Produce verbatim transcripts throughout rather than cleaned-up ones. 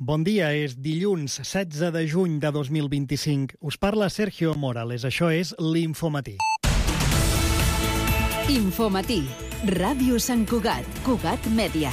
Bon dia, és dilluns setze de juny de dos mil vint-i-cinc. Us parla Sergio Morales, això és l'Infomatí. Infomatí, Ràdio Sant Cugat, Cugat Mèdia.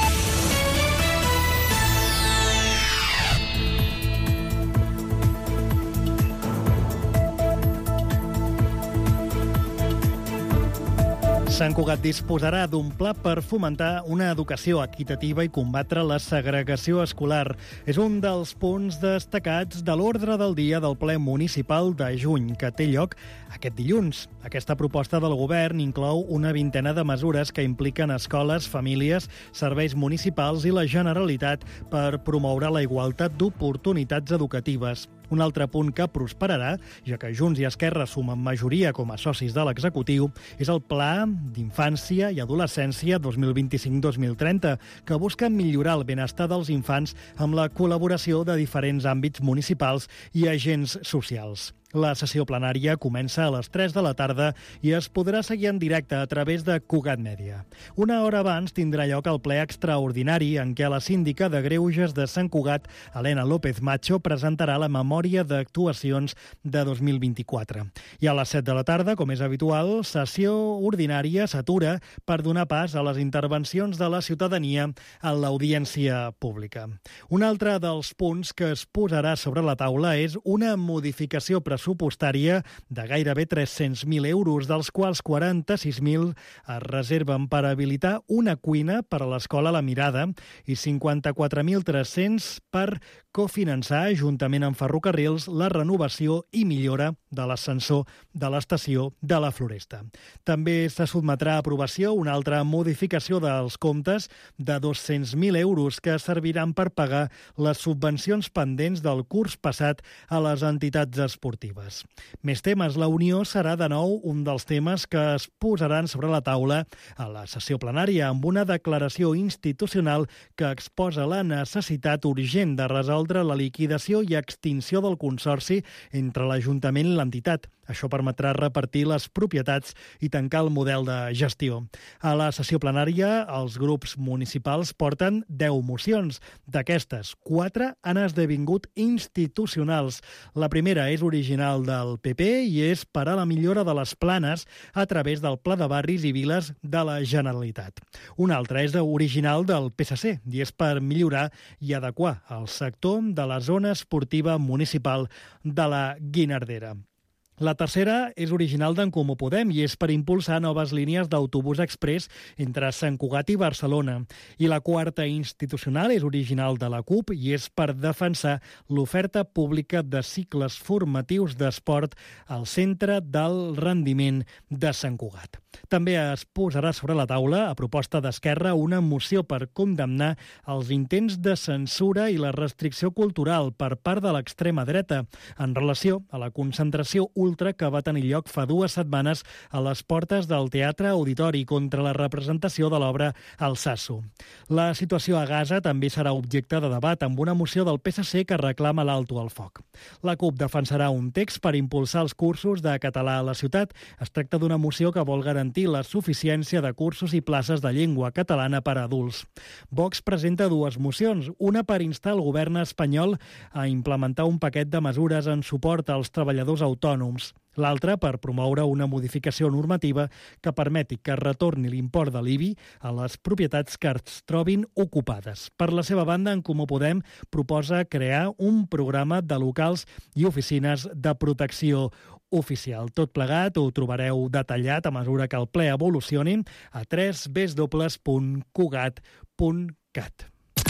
Sant Cugat disposarà d'un pla per fomentar una educació equitativa i combatre la segregació escolar. És un dels punts destacats de l'ordre del dia del ple municipal de juny, que té lloc aquest dilluns. Aquesta proposta del govern inclou una vintena de mesures que impliquen escoles, famílies, serveis municipals i la Generalitat per promoure la igualtat d'oportunitats educatives. Un altre punt que prosperarà, ja que Junts i Esquerra sumen majoria com a socis de l'executiu, és el Pla d'Infància i Adolescència dos mil vint-i-cinc dos mil trenta, que busca millorar el benestar dels infants amb la col·laboració de diferents àmbits municipals i agents socials. La sessió plenària comença a les tres de la tarda i es podrà seguir en directe a través de Cugat Mèdia. Una hora abans tindrà lloc el ple extraordinari en què la síndica de Greuges de Sant Cugat, Helena López Macho, presentarà la memòria d'actuacions de dos mil vint-i-quatre. I a les set de la tarda, com és habitual, sessió ordinària s'atura per donar pas a les intervencions de la ciutadania en l'audiència pública. Un altre dels punts que es posarà sobre la taula és una modificació pressupostària pressupostària de gairebé tres-cents mil euros, dels quals quaranta-sis mil es reserven per habilitar una cuina per a l'escola La Mirada i cinquanta-quatre mil tres-cents per cofinançar, juntament amb ferrocarrils, la renovació i millora de l'ascensor de l'estació de la Floresta. També se sotmetrà a aprovació una altra modificació dels comptes de dos-cents mil euros que serviran per pagar les subvencions pendents del curs passat a les entitats esportives. Més temes. La Unió serà de nou un dels temes que es posaran sobre la taula a la sessió plenària amb una declaració institucional que exposa la necessitat urgent de resoldre la liquidació i extinció del consorci entre l'Ajuntament i l'entitat. Això permetrà repartir les propietats i tancar el model de gestió. A la sessió plenària, els grups municipals porten deu mocions. D'aquestes, quatre han esdevingut institucionals. La primera és original del P P i és per a la millora de les planes a través del Pla de Barris i Viles de la Generalitat. Una altra és original del P S C i és per millorar i adequar el sector de la zona esportiva municipal de la Guinardera. La tercera és original d'en Comú Podem i és per impulsar noves línies d'autobús exprés entre Sant Cugat i Barcelona. I la quarta institucional és original de la CUP i és per defensar l'oferta pública de cicles formatius d'esport al centre del rendiment de Sant Cugat. També es posarà sobre la taula, a proposta d'Esquerra, una moció per condemnar els intents de censura i la restricció cultural per part de l'extrema dreta en relació a la concentració ultra que va tenir lloc fa dues setmanes a les portes del Teatre Auditori contra la representació de l'obra Alsasu. La situació a Gaza també serà objecte de debat amb una moció del P S C que reclama l'alto al foc. La CUP defensarà un text per impulsar els cursos de català a la ciutat. Es tracta d'una moció que vol garantir la suficiència de cursos i places de llengua catalana per a adults. Vox presenta dues mocions, una per instar el govern espanyol a implementar un paquet de mesures en suport als treballadors autònoms. L'altra per promoure una modificació normativa que permeti que retorni l'import de l'I B I a les propietats que es trobin ocupades. Per la seva banda, en Comú Podem proposa crear un programa de locals i oficines de protecció oficial. Tot plegat ho trobareu detallat a mesura que el ple evolucioni a w w w punt cugat punt cat.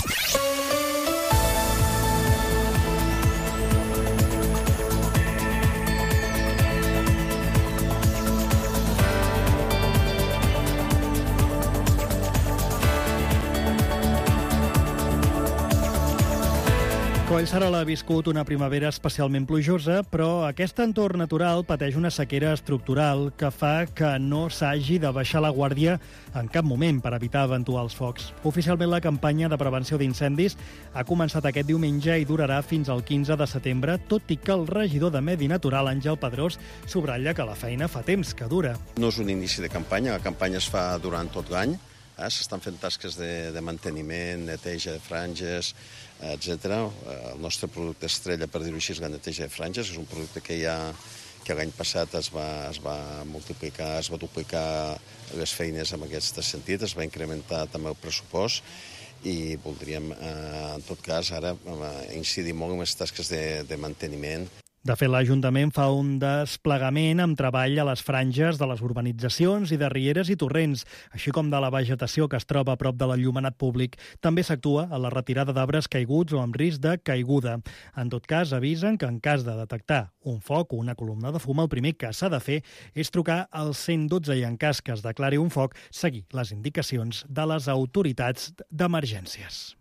Collserola ha viscut una primavera especialment plujosa, però aquest entorn natural pateix una sequera estructural que fa que no s'hagi de baixar la guàrdia en cap moment per evitar eventuals focs. Oficialment, la campanya de prevenció d'incendis ha començat aquest diumenge i durarà fins al quinze de setembre, tot i que el regidor de Medi Natural, Àngel Pedrós, subratlla que la feina fa temps que dura. No és un inici de campanya, la campanya es fa durant tot l'any. Eh? S'estan fent tasques de, de manteniment, neteja de franges, etcètera. El nostre producte estrella, per dir-ho així, és la neteja de franges. És un producte que ja que l'any passat es va, es va multiplicar, es va duplicar les feines en aquest sentit, es va incrementar també el pressupost i voldríem, eh, en tot cas, ara eh, incidir molt en les tasques de, de manteniment. De fet, l'Ajuntament fa un desplegament amb treball a les franges de les urbanitzacions i de rieres i torrents, així com de la vegetació que es troba a prop de l'enllumenat públic. També s'actua a la retirada d'arbres caiguts o amb risc de caiguda. En tot cas, avisen que en cas de detectar un foc o una columna de fum, el primer que s'ha de fer és trucar al cent dotze i en cas que es declari un foc, seguir les indicacions de les autoritats d'emergències.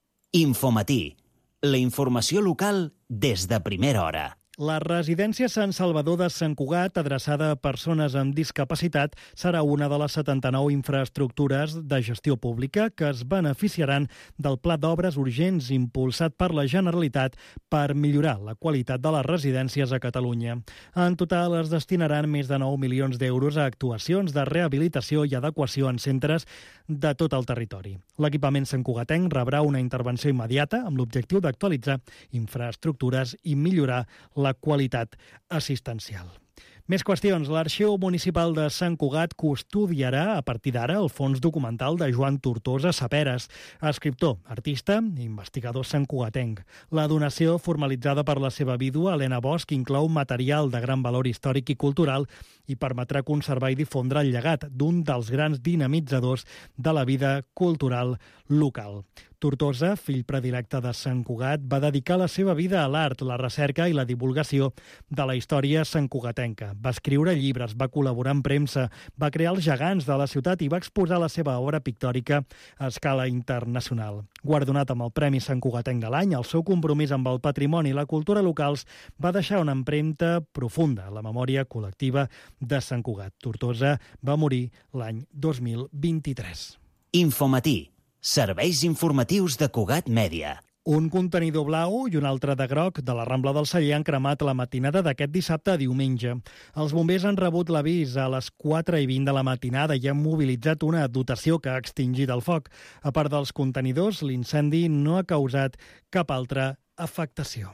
Infomatí, la informació local des de primera hora. La residència Sant Salvador de Sant Cugat, adreçada a persones amb discapacitat, serà una de les setanta-nou infraestructures de gestió pública que es beneficiaran del Pla d'Obres Urgents impulsat per la Generalitat per millorar la qualitat de les residències a Catalunya. En total es destinaran més de nou milions d'euros a actuacions de rehabilitació i adequació en centres de tot el territori. L'equipament santcugatenc rebrà una intervenció immediata amb l'objectiu d'actualitzar infraestructures i millorar la qualitat assistencial. Més qüestions. L'Arxiu Municipal de Sant Cugat custodiarà a partir d'ara el fons documental de Joan Tortosa Saperas, escriptor, artista i investigador santcugatenc. La donació, formalitzada per la seva vídua, Helena Bosch, inclou material de gran valor històric i cultural i permetrà conservar i difondre el llegat d'un dels grans dinamitzadors de la vida cultural local. Tortosa, fill predilecte de Sant Cugat, va dedicar la seva vida a l'art, la recerca i la divulgació de la història santcugatenca. Va escriure llibres, va col·laborar en premsa, va crear els gegants de la ciutat i va exposar la seva obra pictòrica a escala internacional. Guardonat amb el Premi Santcugatenc de l'any, el seu compromís amb el patrimoni i la cultura locals va deixar una empremta profunda a la memòria col·lectiva de Sant Cugat. Tortosa va morir l'any dos mil vint-i-tres. Infomatí. Serveis informatius de Cugat Mèdia. Un contenidor blau i un altre de groc de la Rambla del Celler han cremat la matinada d'aquest dissabte a diumenge. Els bombers han rebut l'avís a les quatre i vint de la matinada i han mobilitzat una dotació que ha extingit el foc. A part dels contenidors, l'incendi no ha causat cap altra afectació.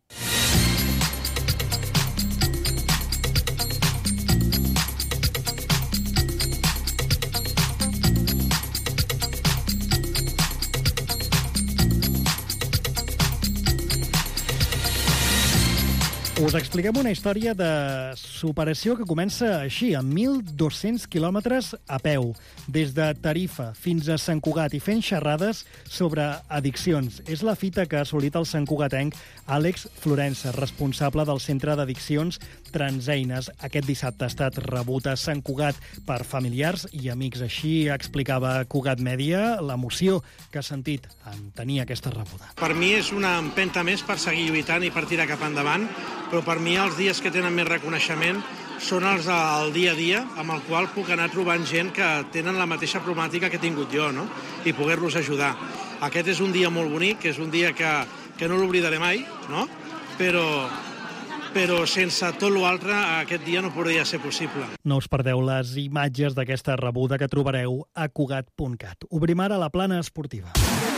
Us expliquem una història de superació que comença així, amb mil dos-cents quilòmetres a peu, des de Tarifa fins a Sant Cugat i fent xerrades sobre addiccions. És la fita que ha assolit el santcugatenc Àlex Florença, responsable del Centre d'Addiccions Transeines. Aquest dissabte ha estat rebut a Sant Cugat per familiars i amics. Així explicava Cugat Mèdia l'emoció que ha sentit en tenir aquesta rebuda. Per mi és una empenta més per seguir lluitant i per tirar cap endavant, però per mi els dies que tenen més reconeixement són els del dia a dia, amb el qual puc anar trobant gent que tenen la mateixa problemàtica que he tingut jo, no? I poder-los ajudar. Aquest és un dia molt bonic, és un dia que, que no l'oblidaré mai, no? Però, però sense tot l'altre aquest dia no podria ser possible. No us perdeu les imatges d'aquesta rebuda que trobareu a cugat punt cat. Obrim ara la plana esportiva.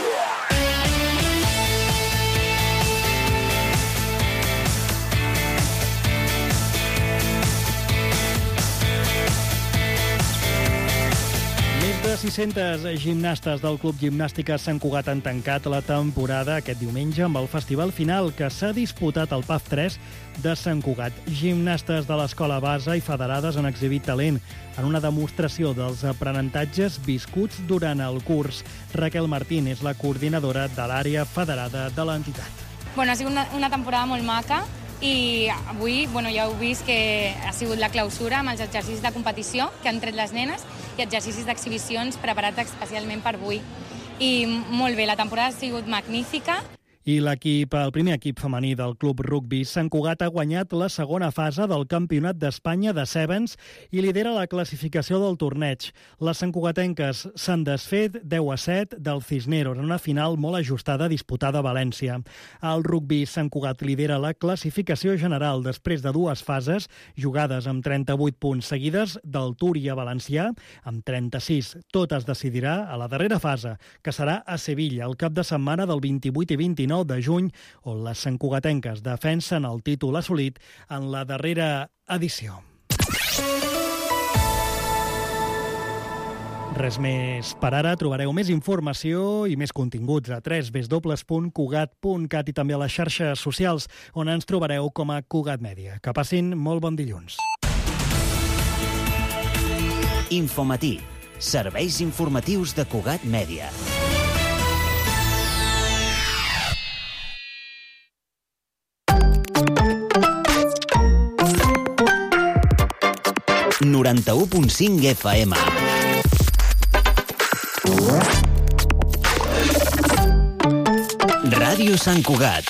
De sis-centes gimnastes del Club Gimnàstica Sant Cugat han tancat la temporada aquest diumenge amb el festival final que s'ha disputat al P A F tres de Sant Cugat. Gimnastes de l'escola base i federades han exhibit talent en una demostració dels aprenentatges viscuts durant el curs. Raquel Martín és la coordinadora de l'àrea federada de l'entitat. Bueno, ha sigut una, una temporada molt maca i avui bueno, ja heu vist que ha sigut la clausura amb els exercicis de competició que han tret les nenes i exercicis d'exhibicions preparats especialment per avui. I molt bé, la temporada ha sigut magnífica. I l'equip, el primer equip femení del Club Rugby Sant Cugat ha guanyat la segona fase del Campionat d'Espanya de Sevens i lidera la classificació del torneig. Les santcugatenques s'han desfet deu a set del Cisneros en una final molt ajustada disputada a València. El Rugby Sant Cugat lidera la classificació general després de dues fases jugades amb trenta-vuit punts seguides del Túria valencià amb trenta-sis. Tot es decidirà a la darrera fase, que serà a Sevilla el cap de setmana del vint-i-vuit i vint-i-nou de juny, on les santcugatenques defensen el títol assolit en la darrera edició. Res més per ara. Trobareu més informació i més continguts a w w w punt cugat punt cat i també a les xarxes socials, on ens trobareu com a Cugat Mèdia. Que passin molt bon dilluns. Infomatí. Serveis informatius de Cugat Mèdia. noranta-u punt cinc F M. Ràdio Sant Cugat.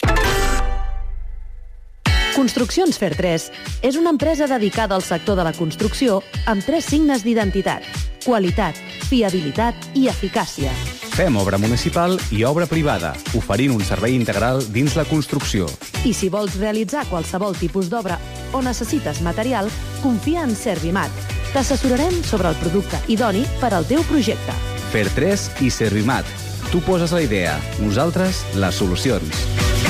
Construccions Fertres és una empresa dedicada al sector de la construcció amb tres signes d'identitat: qualitat, fiabilitat i eficàcia. Fem obra municipal i obra privada, oferint un servei integral dins la construcció. I si vols realitzar qualsevol tipus d'obra o necessites material, confia en Servimat. T'assessorarem sobre el producte idoni per al teu projecte. Fertres i Servimat. Tu poses la idea, nosaltres les solucions.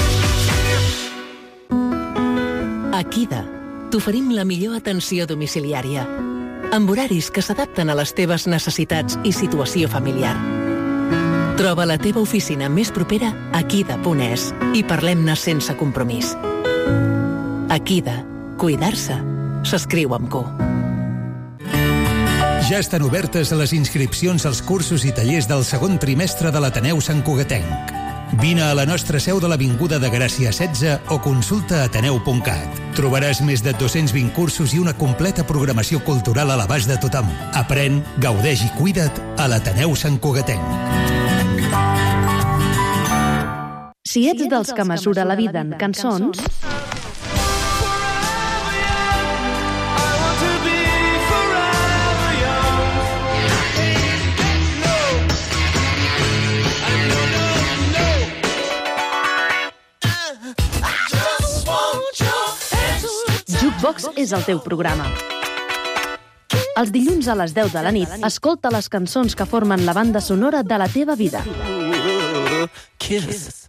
A Kida t'oferim la millor atenció domiciliària, amb horaris que s'adapten a les teves necessitats i situació familiar. Troba la teva oficina més propera a kida punt es i parlem-ne sense compromís. Akida. Cuidar-se s'escriu amb Q. Ja estan obertes les inscripcions als cursos i tallers del segon trimestre de l'Ateneu Santcugatenc. Vine a la nostra seu de l'Avinguda de Gràcia setze o consulta ateneu punt cat. Trobaràs més de dos-cents vint cursos i una completa programació cultural a l'abast de tothom. Aprèn, gaudeix i cuida't a l'Ateneu Santcugatenc. Si ets dels que mesura la vida en cançons... Jukebox és el teu programa. Els dilluns a les deu de la nit, escolta les cançons que formen la banda sonora de la teva vida. Kiss.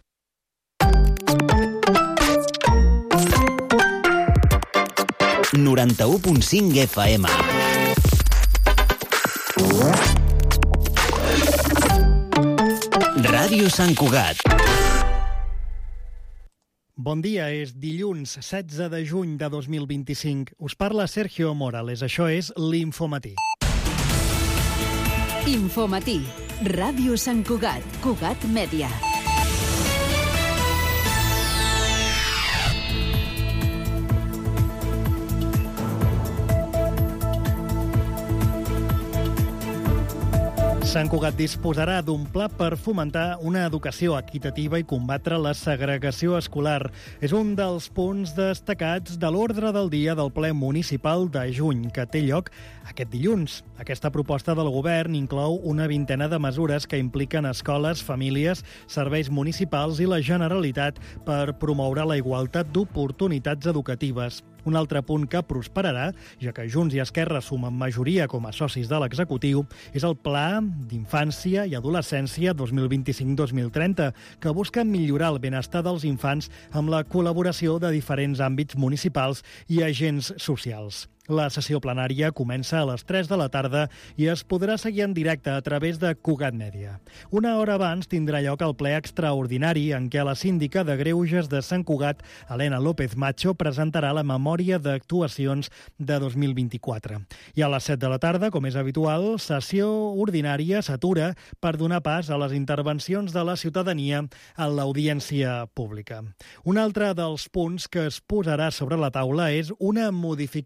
noranta-u punt cinc F M. Ràdio Sant Cugat. Bon dia, és dilluns setze de juny de dos mil vint-i-cinc. Us parla Sergio Morales, això és l'Infomatí. Infomatí. Ràdio Sant Cugat. Cugat Mèdia. Sant Cugat disposarà d'un pla per fomentar una educació equitativa i combatre la segregació escolar. És un dels punts destacats de l'ordre del dia del ple municipal de juny, que té lloc aquest dilluns. Aquesta proposta del govern inclou una vintena de mesures que impliquen escoles, famílies, serveis municipals i la Generalitat per promoure la igualtat d'oportunitats educatives. Un altre punt que prosperarà, ja que Junts i Esquerra sumen majoria com a socis de l'executiu, és el Pla d'Infància i Adolescència dos mil vint-i-cinc dos mil trenta, que busca millorar el benestar dels infants amb la col·laboració de diferents àmbits municipals i agents socials. La sessió plenària comença a les tres de la tarda i es podrà seguir en directe a través de Cugat Mèdia. Una hora abans tindrà lloc el ple extraordinari en què la síndica de Greuges de Sant Cugat, Helena López Macho, presentarà la memòria d'actuacions de dos mil vint-i-quatre. I a les set de la tarda, com és habitual, sessió ordinària s'atura per donar pas a les intervencions de la ciutadania en l'audiència pública. Un altre dels punts que es posarà sobre la taula és una modificació pressupostària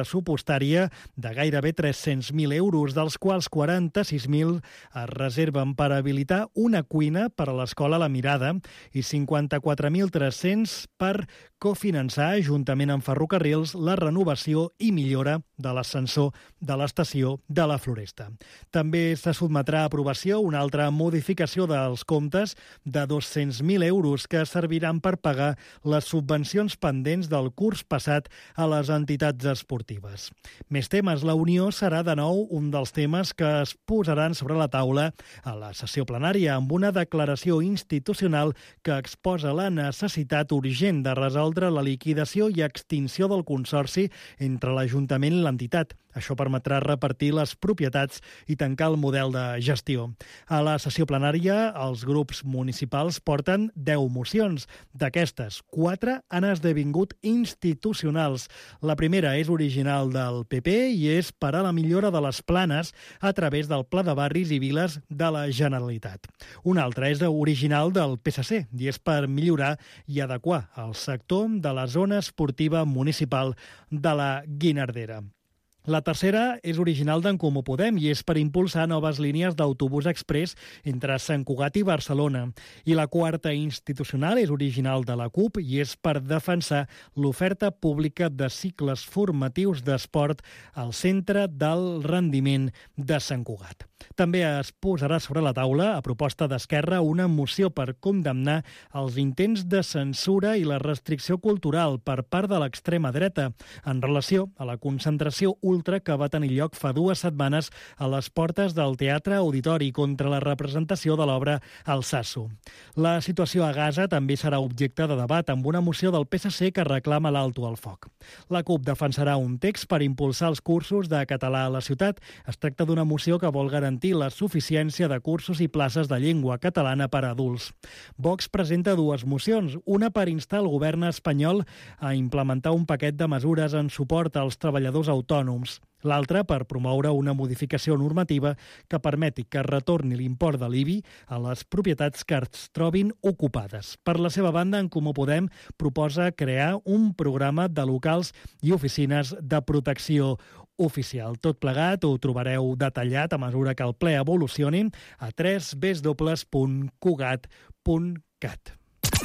pressupostària de gairebé tres-cents mil euros, dels quals quaranta-sis mil es reserven per habilitar una cuina per a l'escola La Mirada i cinquanta-quatre mil tres-cents per cofinançar, juntament amb Ferrocarrils, la renovació i millora de l'ascensor de l'estació de la Floresta. També se sotmetrà a aprovació una altra modificació dels comptes de dos-cents mil euros que serviran per pagar les subvencions pendents del curs passat a les entitats esportives. Més temes. La Unió serà de nou un dels temes que es posaran sobre la taula a la sessió plenària amb una declaració institucional que exposa la necessitat urgent de resoldre la liquidació i extinció del consorci entre l'Ajuntament i l'entitat. Això permetrà repartir les propietats i tancar el model de gestió. A la sessió plenària, els grups municipals porten deu mocions. D'aquestes, quatre han esdevingut institucionals. La primera és original del P P i és per a la millora de les planes a través del Pla de Barris i Viles de la Generalitat. Una altra és original del P S C i és per millorar i adequar el sector de la zona esportiva municipal de la Guinardera. La tercera és original d'en Comú Podem i és per impulsar noves línies d'autobús exprés entre Sant Cugat i Barcelona. I la quarta institucional és original de la CUP i és per defensar l'oferta pública de cicles formatius d'esport al centre del rendiment de Sant Cugat. També es posarà sobre la taula, a proposta d'Esquerra, una moció per condemnar els intents de censura i la restricció cultural per part de l'extrema dreta en relació a la concentració ultra que va tenir lloc fa dues setmanes a les portes del Teatre Auditori contra la representació de l'obra Alsasu. La situació a Gaza també serà objecte de debat amb una moció del P S C que reclama l'alto al foc. La CUP defensarà un text per impulsar els cursos de català a la ciutat. Es tracta d'una moció que vol garantir la suficiència de cursos i places de llengua catalana per a adults. Vox presenta dues mocions, una per instar el govern espanyol a implementar un paquet de mesures en suport als treballadors autònoms. L'altra per promoure una modificació normativa que permeti que retorni l'import de l'I B I a les propietats que es trobin ocupades. Per la seva banda, en Comú Podem proposa crear un programa de locals i oficines de protecció oficial. Tot plegat ho trobareu detallat a mesura que el ple evolucioni a w w w punt cugat punt cat.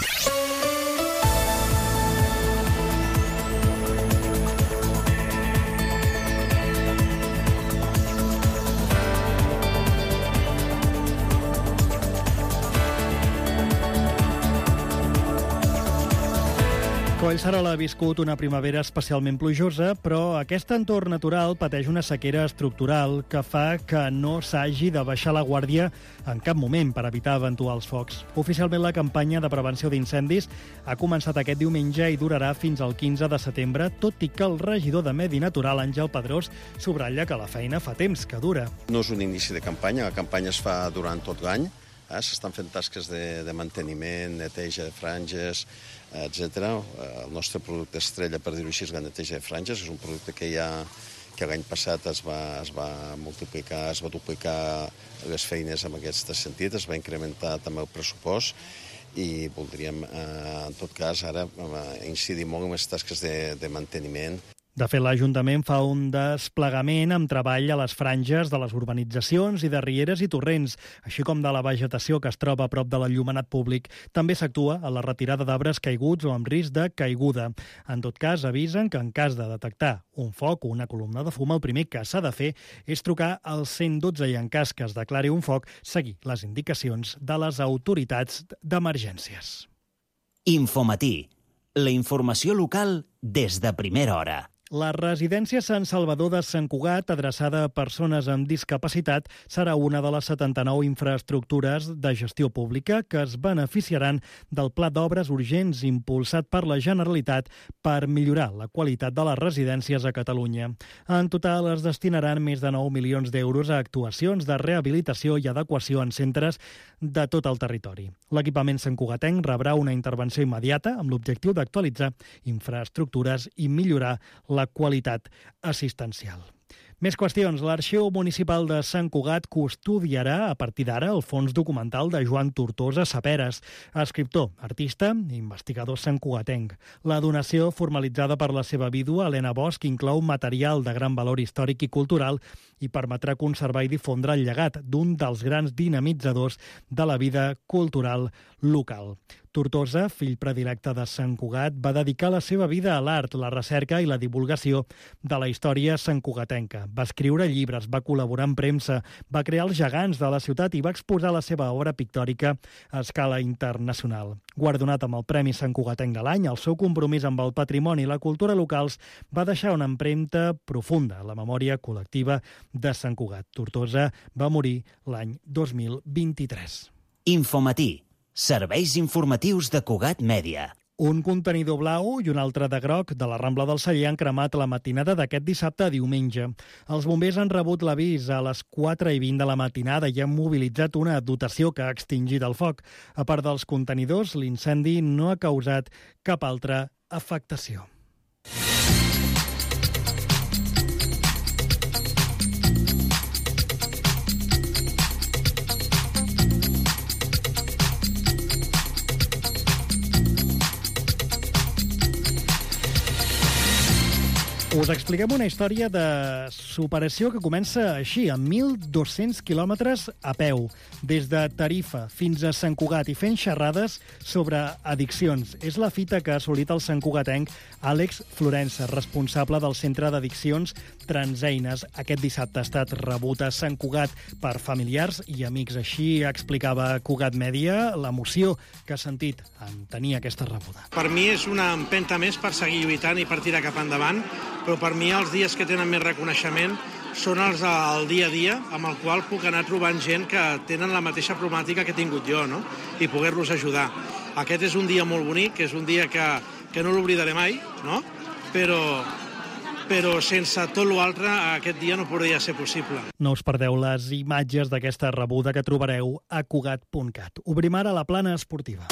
Collserola ha viscut una primavera especialment plujosa, però aquest entorn natural pateix una sequera estructural que fa que no s'hagi de baixar la guàrdia en cap moment per evitar eventuals focs. Oficialment, la campanya de prevenció d'incendis ha començat aquest diumenge i durarà fins al quinze de setembre, tot i que el regidor de Medi Natural, Àngel Pedrós, subratlla que la feina fa temps que dura. No és un inici de campanya, la campanya es fa durant tot l'any. Eh? S'estan fent tasques de, de manteniment, neteja de franges, etcètera. El nostre producte estrella, per dir-ho així, és la neteja de franges. És un producte que ja que l'any passat es va, es va multiplicar, es va duplicar les feines en aquest sentit, es va incrementar també el pressupost i voldríem, eh, en tot cas, ara incidir molt en les tasques de, de manteniment. De fet, l'Ajuntament fa un desplegament amb treball a les franges de les urbanitzacions i de rieres i torrents, així com de la vegetació que es troba a prop de l'enllumenat públic. També s'actua a la retirada d'arbres caiguts o amb risc de caiguda. En tot cas, avisen que en cas de detectar un foc o una columna de fum, el primer que s'ha de fer és trucar al cent dotze i, en cas que es declari un foc, seguir les indicacions de les autoritats d'emergències. Infomatí, la informació local des de primera hora. La residència Sant Salvador de Sant Cugat, adreçada a persones amb discapacitat, serà una de les setanta-nou infraestructures de gestió pública que es beneficiaran del Pla d'Obres Urgents impulsat per la Generalitat per millorar la qualitat de les residències a Catalunya. En total es destinaran més de nou milions d'euros a actuacions de rehabilitació i adequació en centres de tot el territori. L'equipament santcugatenc rebrà una intervenció immediata amb l'objectiu d'actualitzar infraestructures i millorar la la qualitat assistencial. Més qüestions. L'Arxiu Municipal de Sant Cugat custodiarà a partir d'ara el fons documental de Joan Tortosa Saperes, escriptor, artista i investigador santcugatenc. La donació, formalitzada per la seva vídua, Helena Bosch, inclou material de gran valor històric i cultural i permetrà conservar i difondre el llegat d'un dels grans dinamitzadors de la vida cultural local. Tortosa, fill predilecte de Sant Cugat, va dedicar la seva vida a l'art, la recerca i la divulgació de la història santcugatenca. Va escriure llibres, va col·laborar en premsa, va crear els gegants de la ciutat i va exposar la seva obra pictòrica a escala internacional. Guardonat amb el Premi Santcugatenc de l'any, el seu compromís amb el patrimoni i la cultura locals va deixar una empremta profunda a la memòria col·lectiva de Sant Cugat. Tortosa va morir l'any dos mil vint-i-tres. Infomatí. Serveis informatius de Cugat Mèdia. Un contenidor blau i un altre de groc de la Rambla del Celler han cremat la matinada d'aquest dissabte a diumenge. Els bombers han rebut l'avís a les quatre i vint de la matinada i han mobilitzat una dotació que ha extingit el foc. A part dels contenidors, l'incendi no ha causat cap altra afectació. Us expliquem una història de superació que comença així, amb mil dos-cents quilòmetres a peu, des de Tarifa fins a Sant Cugat i fent xerrades sobre addiccions. És la fita que ha assolit el santcugatenc Àlex Florença, responsable del Centre d'Addiccions Transeines. Aquest dissabte ha estat rebut a Sant Cugat per familiars i amics. Així explicava Cugat Mèdia l'emoció que ha sentit en tenir aquesta rebuda. Per mi és una empenta més per seguir lluitant i per tirar cap endavant, però per mi els dies que tenen més reconeixement són els del dia a dia, amb el qual puc anar trobant gent que tenen la mateixa problemàtica que he tingut jo, no? I poder-los ajudar. Aquest és un dia molt bonic, és un dia que, que no l'oblidaré mai, no? Però, però sense tot l'altre aquest dia no podria ser possible. No us perdeu les imatges d'aquesta rebuda que trobareu a cugat punt cat. Obrim ara la plana esportiva.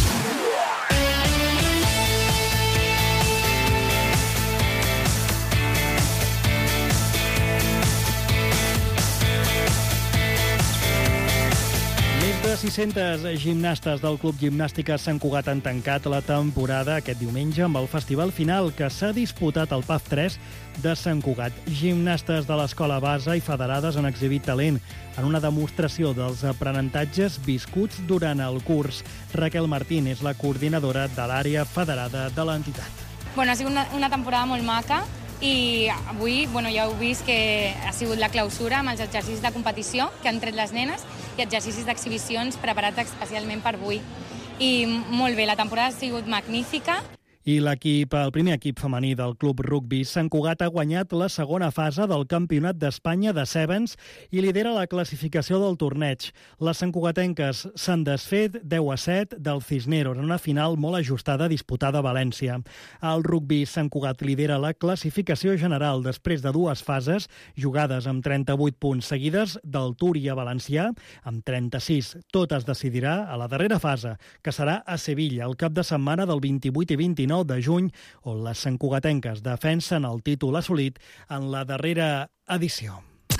De sis-centes gimnastes del Club Gimnàstica Sant Cugat han tancat la temporada aquest diumenge amb el festival final que s'ha disputat al P A F tres de Sant Cugat. Gimnastes de l'escola base i federades han exhibit talent en una demostració dels aprenentatges viscuts durant el curs. Raquel Martín és la coordinadora de l'àrea federada de l'entitat. Bueno, ha sigut una, una temporada molt maca i avui bueno, ja heu vist que ha sigut la clausura amb els exercicis de competició que han tret les nenes i exercicis d'exhibicions preparats especialment per avui. I molt bé, la temporada ha sigut magnífica. I l'equip, el primer equip femení del Club Rugby Sant Cugat ha guanyat la segona fase del Campionat d'Espanya de Sevens i lidera la classificació del torneig. Les santcugatenques s'han desfet deu a set del Cisneros en una final molt ajustada disputada a València. El Rugby Sant Cugat lidera la classificació general després de dues fases jugades amb trenta-vuit punts seguides del Túria valencià amb trenta-sis. Tot es decidirà a la darrera fase, que serà a Sevilla el cap de setmana del vint-i-vuit i vint-i-nou de juny, on les santcugatenques defensen el títol assolit en la darrera edició.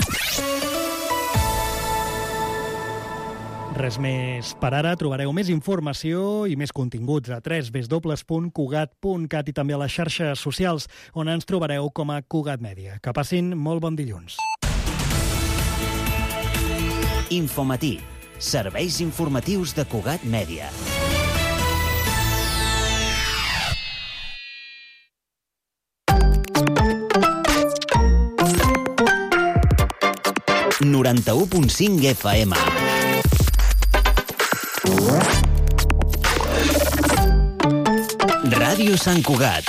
Res més per ara. Trobareu més informació i més continguts a w w w punt cugat punt cat i també a les xarxes socials, on ens trobareu com a Cugat Mèdia. Que passin molt bon dilluns. Infomatí. Serveis informatius de Cugat Mèdia. noranta-u punt cinc F M. Ràdio Sant Cugat.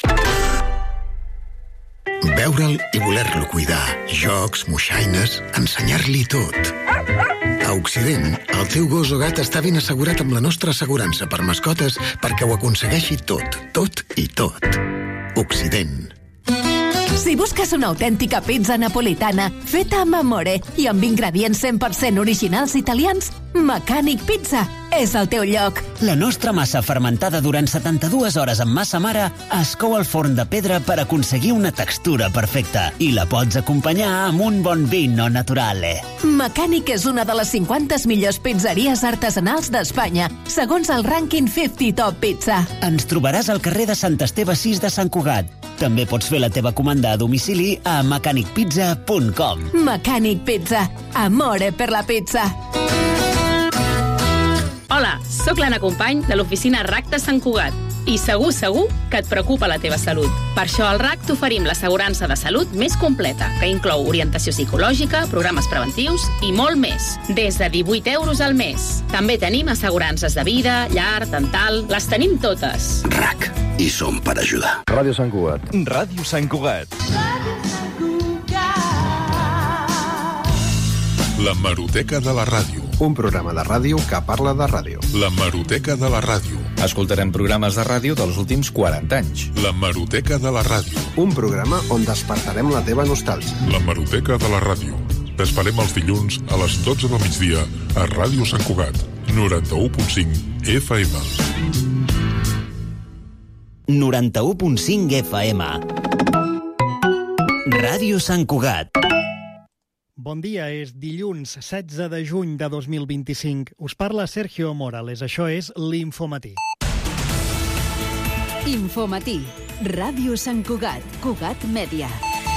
Veure'l i voler-lo cuidar. Jocs, moixaines, ensenyar-li tot. A Occident, el teu gos o gat està ben assegurat amb la nostra assegurança per mascotes perquè ho aconsegueixi tot, tot i tot. Occident. Si busques una autèntica pizza napolitana feta amb amore i amb ingredients cent per cent originals italians, Mecànic Pizza és el teu lloc. La nostra massa fermentada durant setanta-dues hores amb massa mare es cou al forn de pedra per aconseguir una textura perfecta i la pots acompanyar amb un bon vino naturale. Mecànic és una de les cinquanta millors pizzeries artesanals d'Espanya, segons el rànquing cinquanta Top Pizza. Ens trobaràs al carrer de Sant Esteve sis de Sant Cugat. També pots fer la teva comanda a domicili a mecànic pizza punt com. Mecànic Pizza. Amore per la pizza. Hola, sóc l'Anna Company de l'oficina R A C de Sant Cugat i segur, segur que et preocupa la teva salut. Per això al R A C t'oferim l'assegurança de salut més completa, que inclou orientació psicològica, programes preventius i molt més, des de divuit euros al mes. També tenim assegurances de vida, llar, dental, les tenim totes. R A C, i som per ajudar. Ràdio Sant Cugat. Ràdio Sant Cugat. La Hemeroteca de la Ràdio. Un programa de ràdio que parla de ràdio. La Hemeroteca de la Ràdio. Escoltarem programes de ràdio dels últims quaranta anys. La Hemeroteca de la Ràdio. Un programa on despertarem la teva nostàlgia. La Hemeroteca de la Ràdio. T'esperem els dilluns a les dotze del migdia a Ràdio Sant Cugat, noranta-u punt cinc F M. noranta-u punt cinc F M. Ràdio Sant Cugat. Bon dia, és dilluns setze de juny de dos mil vint-i-cinc. Us parla Sergio Morales, això és l'Infomatí. Infomatí, Ràdio Sant Cugat, Cugat Mèdia.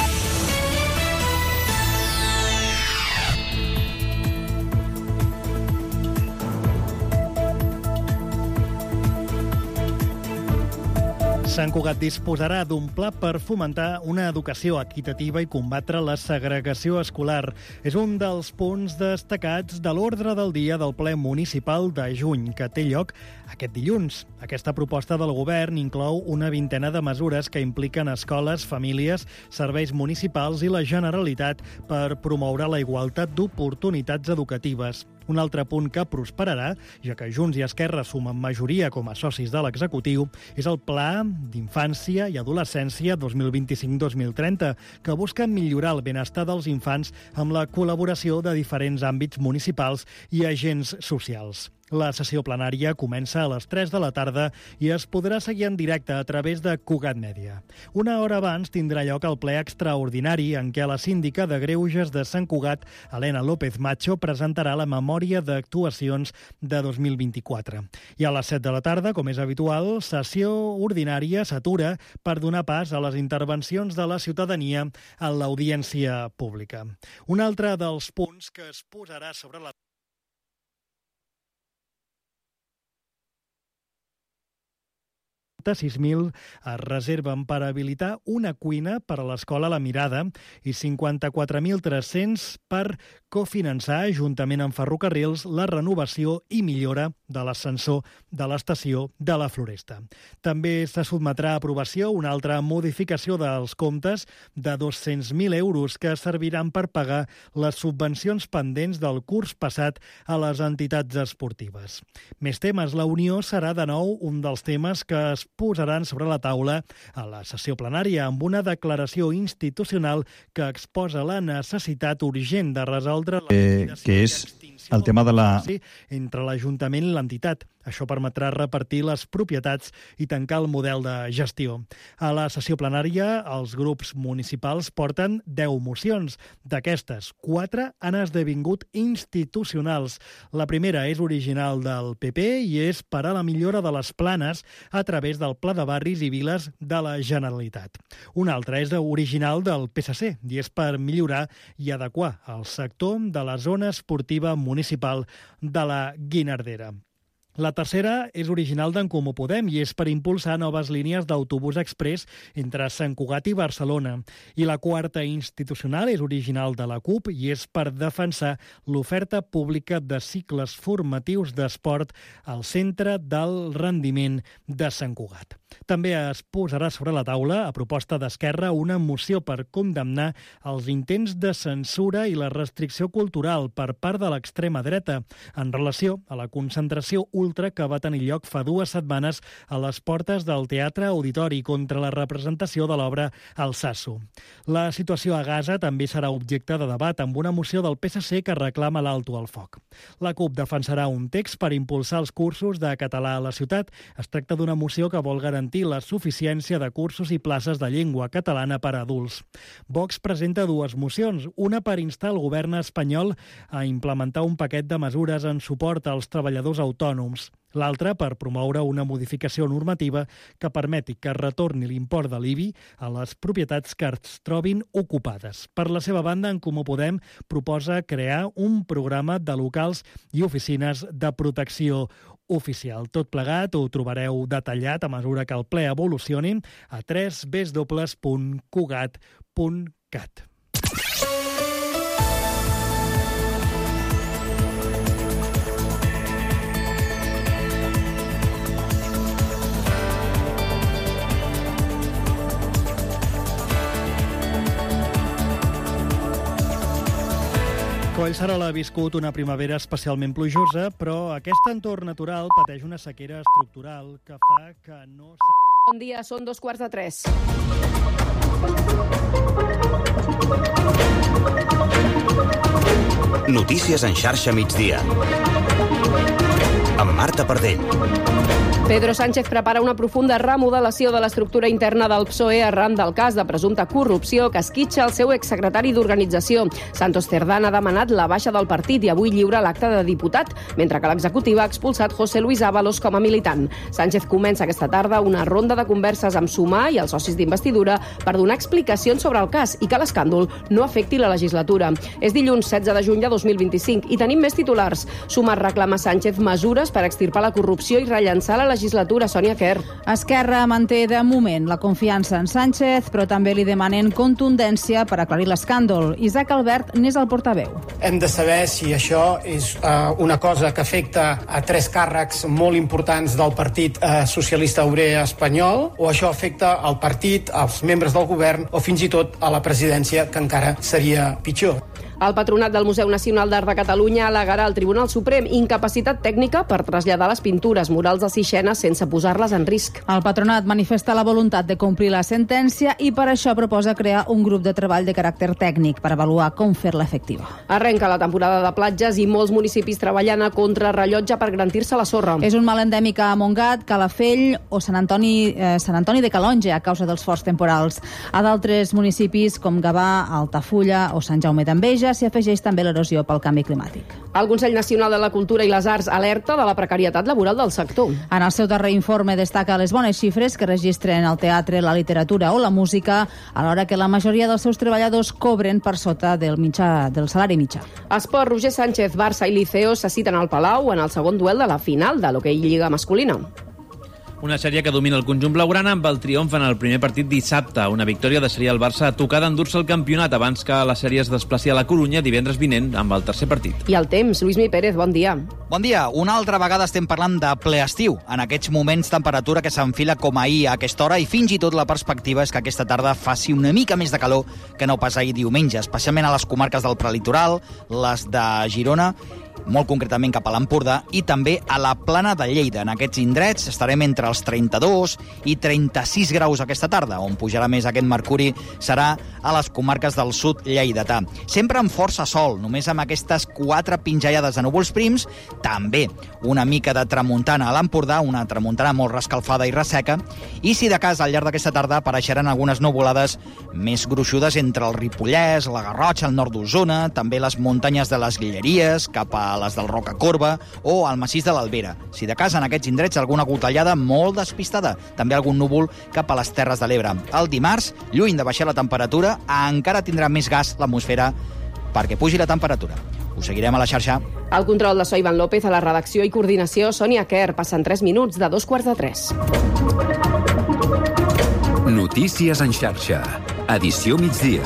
Sant Cugat disposarà d'un pla per fomentar una educació equitativa i combatre la segregació escolar. És un dels punts destacats de l'ordre del dia del ple municipal de juny, que té lloc aquest dilluns. Aquesta proposta del govern inclou una vintena de mesures que impliquen escoles, famílies, serveis municipals i la Generalitat per promoure la igualtat d'oportunitats educatives. Un altre punt que prosperarà, ja que Junts i Esquerra sumen majoria com a socis de l'executiu, és el Pla d'Infància i Adolescència dos mil vint-i-cinc dos mil trenta, que busca millorar el benestar dels infants amb la col·laboració de diferents àmbits municipals i agents socials. La sessió plenària comença a les tres de la tarda i es podrà seguir en directe a través de Cugat Mèdia. Una hora abans tindrà lloc el ple extraordinari en què la síndica de Greuges de Sant Cugat, Helena López Macho, presentarà la memòria d'actuacions de dos mil vint-i-quatre. I a les set de la tarda, com és habitual, sessió ordinària s'atura per donar pas a les intervencions de la ciutadania en l'audiència pública. Un altre dels punts que es posarà sobre la sis mil es reserven per habilitar una cuina per a l'escola La Mirada i cinquanta-quatre mil tres-cents per cofinançar, juntament amb ferrocarrils, la renovació i millora de l'ascensor de l'estació de la Floresta. També se sotmetrà a aprovació una altra modificació dels comptes de dos-cents mil euros que serviran per pagar les subvencions pendents del curs passat a les entitats esportives. Més temes. La Unió serà de nou un dels temes que es posaran sobre la taula a la sessió plenària amb una declaració institucional que exposa la necessitat urgent de resoldre la eh, que és el tema de la entre l'Ajuntament i l'entitat. Això permetrà repartir les propietats i tancar el model de gestió. A la sessió plenària, els grups municipals porten deu mocions. D'aquestes, quatre han esdevingut institucionals. La primera és original del P P i és per a la millora de les planes a través del Pla de Barris i Viles de la Generalitat. Una altra és original del P S C i és per millorar i adequar el sector de la zona esportiva municipal de la Guinardera. La tercera és original d'en Comú Podem i és per impulsar noves línies d'autobús exprés entre Sant Cugat i Barcelona. I la quarta institucional és original de la CUP i és per defensar l'oferta pública de cicles formatius d'esport al centre del rendiment de Sant Cugat. També es posarà sobre la taula, a proposta d'Esquerra, una moció per condemnar els intents de censura i la restricció cultural per part de l'extrema dreta en relació a la concentració ultra que va tenir lloc fa dues setmanes a les portes del Teatre Auditori contra la representació de l'obra El Sasso. La situació a Gaza també serà objecte de debat amb una moció del P S C que reclama l'alto al foc. La CUP defensarà un text per impulsar els cursos de català a la ciutat. Es tracta d'una moció que vol garantir la suficiència de cursos i places de llengua catalana per a adults. Vox presenta dues mocions, una per instar el govern espanyol a implementar un paquet de mesures en suport als treballadors autònoms, l'altra per promoure una modificació normativa que permeti que retorni l'import de l'I B I a les propietats que es trobin ocupades. Per la seva banda, En Comú Podem proposa crear un programa de locals i oficines de protecció oficial. Tot plegat ho trobareu detallat a mesura que el ple evolucioni a w w w punt cugat punt cat. Collserola ha viscut una primavera especialment plujosa, però aquest entorn natural pateix una sequera estructural que fa que no... Bon dia, són dos quarts de tres. Notícies en xarxa migdia. Amb Marta Pardell. Pedro Sánchez prepara una profunda remodelació de l'estructura interna del P S O E arran del cas de presumpta corrupció que esquitxa el seu exsecretari d'Organització. Santos Cerdán ha demanat la baixa del partit i avui lliura l'acte de diputat, mentre que l'executiva ha expulsat José Luis Ábalos com a militant. Sánchez comença aquesta tarda una ronda de converses amb Sumar i els socis d'investidura per donar explicacions sobre el cas i que l'escàndol no afecti la legislatura. És dilluns setze de juny de dos mil vint-i-cinc i tenim més titulars. Sumar reclama a Sánchez mesures per extirpar la corrupció i rellançar la legislatura. Sònia Quer. Esquerra manté de moment la confiança en Sánchez, però també li demanen contundència per aclarir l'escàndol. Isaac Albert n'és el portaveu. Hem de saber si això és uh, una cosa que afecta a tres càrrecs molt importants del Partit uh, Socialista Obrer Espanyol, o això afecta al partit, als membres del govern o fins i tot a la presidència, que encara seria pitjor. El Patronat del Museu Nacional d'Art de Catalunya al·legarà al Tribunal Suprem incapacitat tècnica per traslladar les pintures murals de Sixena sense posar-les en risc. El Patronat manifesta la voluntat de complir la sentència i per això proposa crear un grup de treball de caràcter tècnic per avaluar com fer-la efectiva. Arrenca la temporada de platges i molts municipis treballant a contrarrellotge per garantir-se la sorra. És un mal endèmic a Montgat, Calafell o Sant Antoni, eh, Sant Antoni de Calonge a causa dels forts temporals. A d'altres municipis com Gavà, Altafulla o Sant Jaume d'Enveja s'hi afegeix també l'erosió pel canvi climàtic. El Consell Nacional de la Cultura i les Arts alerta de la precarietat laboral del sector. En el seu darrer informe destaca les bones xifres que registren el teatre, la literatura o la música, alhora que la majoria dels seus treballadors cobren per sota del, mitjà, del salari mitjà. Esport, Roger Sánchez, Barça i Liceo se citen al Palau en el segon duel de la final de l'hoquei Lliga masculina. Una sèrie que domina el conjunt blaugrana amb el triomf en el primer partit dissabte. Una victòria deixaria el Barça a tocar d'endur-se el campionat abans que la sèrie es desplaci a la Corunya divendres vinent amb el tercer partit. I el temps, Lluís Mi Pérez, bon dia. Bon dia. Una altra vegada estem parlant de ple estiu. En aquests moments, temperatura que s'enfila com ahir a aquesta hora i fins i tot la perspectiva és que aquesta tarda faci una mica més de calor que no pas ahir diumenge, especialment a les comarques del prelitoral, les de Girona, molt concretament cap a l'Empordà i també a la Plana de Lleida. En aquests indrets estarem entre els trenta-dos i trenta-sis graus aquesta tarda. On pujarà més aquest mercuri serà a les comarques del sud lleidatà. Sempre amb força sol, només amb aquestes quatre pinzellades de núvols prims, també una mica de tramuntana a l'Empordà, una tramuntana molt rescalfada i resseca, i si de cas al llarg d'aquesta tarda apareixeran algunes nuvolades més gruixudes entre el Ripollès, la Garrotxa, el nord d'Osona, també les muntanyes de les Guilleries, cap a les del Rocacorba o al massís de l'Albera. Si de cas en aquests indrets alguna gotellada molt despistada, també algun núvol cap a les Terres de l'Ebre. El dimarts, lluny de baixar la temperatura, encara tindrà més gas l'atmosfera perquè pugi la temperatura. Us seguirem a la xarxa. El control de so Ivan López, a la redacció i coordinació Sònia Quer. Passen tres minuts de dos quarts de tres. Notícies en xarxa. Edició migdia.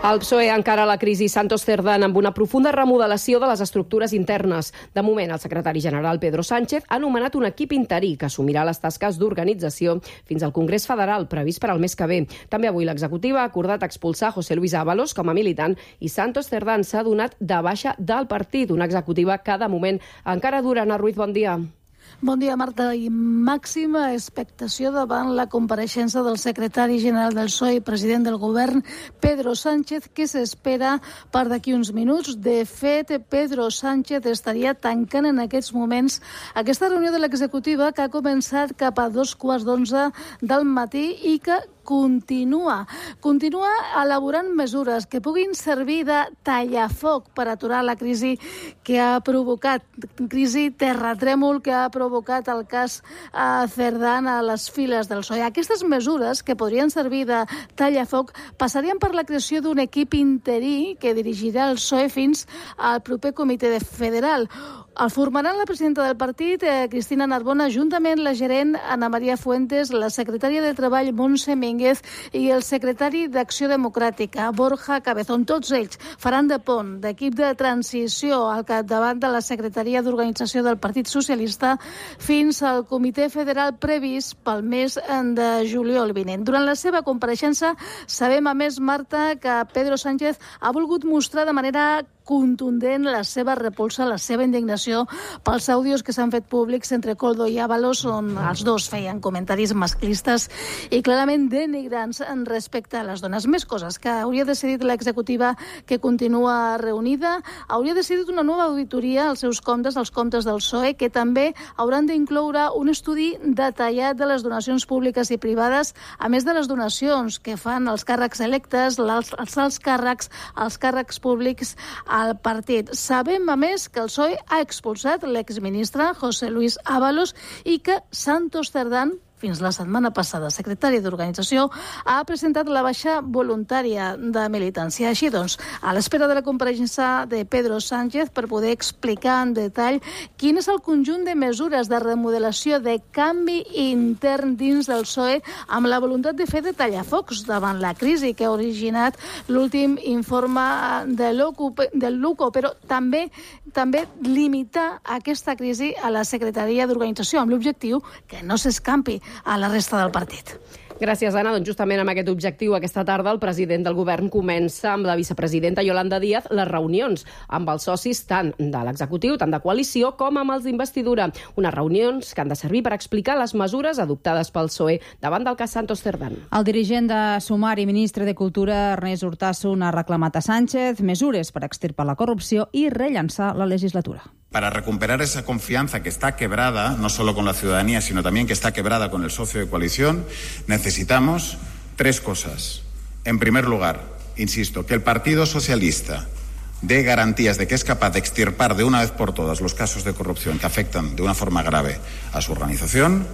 El P S O E encara la crisi Santos Cerdán amb una profunda remodelació de les estructures internes. De moment, el secretari general Pedro Sánchez ha nomenat un equip interí que assumirà les tasques d'organització fins al Congrés Federal, previst per al mes que ve. També avui l'executiva ha acordat expulsar José Luis Ábalos com a militant i Santos Cerdán s'ha donat de baixa del partit, una executiva que de moment encara dura. Ana Ruiz, bon dia. Bon dia, Marta. I màxima expectació davant la compareixença del secretari general del P S O E i president del govern, Pedro Sánchez, que s'espera per d'aquí uns minuts. De fet, Pedro Sánchez estaria tancant en aquests moments aquesta reunió de l'executiva que ha començat cap a dos quarts d'onze del matí i que continua. Continua elaborant mesures que puguin servir de tallafoc per aturar la crisi que ha provocat, crisi terratrèmol que ha provocat el cas eh, Cerdán a les files del P S O E. Aquestes mesures, que podrien servir de tallafoc, passarien per la creació d'un equip interí que dirigirà el P S O E fins al proper comitè federal. El formaran la presidenta del partit, eh, Cristina Narbona, juntament la gerent Ana María Fuentes, la secretària de Treball, Montse Mínguez, i el secretari d'Acció Democràtica, Borja Cabezón. Tots ells faran de pont, d'equip de transició al capdavant de la Secretaria d'Organització del Partit Socialista fins al comitè federal previst pel mes de juliol vinent. Durant la seva compareixença sabem, a més, Marta, que Pedro Sánchez ha volgut mostrar de manera contundent la seva repulsa, la seva indignació pels àudios que s'han fet públics entre Koldo i Ábalos, on els dos feien comentaris masclistes i clarament denigrants en respecte a les dones. Més coses que hauria decidit l'executiva, que continua reunida. Hauria decidit una nova auditoria als seus comptes, als comptes del P S O E, que també hauran d'incloure un estudi detallat de les donacions públiques i privades, a més de les donacions que fan els càrrecs electes, els, els alts càrrecs, els càrrecs públics al partit. Sabem, a més, que el P S O E ha expulsat l'exministre José Luis Ábalos i que Santos Cerdán, fins la setmana passada, secretari d'Organització, ha presentat la baixa voluntària de militància. Així doncs, a l'espera de la compareixença de Pedro Sánchez per poder explicar en detall quin és el conjunt de mesures de remodelació, de canvi intern dins del P S O E, amb la voluntat de fer de tallafocs davant la crisi que ha originat l'últim informe de l'U C O, però també també limitar aquesta crisi a la Secretaria d'Organització, amb l'objectiu que no s'escampi a la resta del partit. Gràcies, Anna. Doncs justament amb aquest objectiu, aquesta tarda el president del govern comença amb la vicepresidenta Yolanda Díaz les reunions amb els socis tant de l'executiu, tant de coalició, com amb els d'investidura. Unes reunions que han de servir per explicar les mesures adoptades pel P S O E davant del cas Santos Cerdán. El dirigent de Sumar i ministre de Cultura, Ernest Urtasun, ha reclamat a Sánchez mesures per extirpar la corrupció i rellançar la legislatura. Para recuperar esa confianza que está quebrada, no solo con la ciudadanía, sino también que está quebrada con el socio de coalición, necesitamos tres cosas. En primer lugar, insisto, que el Partido Socialista dé garantías de que es capaz de extirpar de una vez por todas los casos de corrupción que afectan de una forma grave a su organización,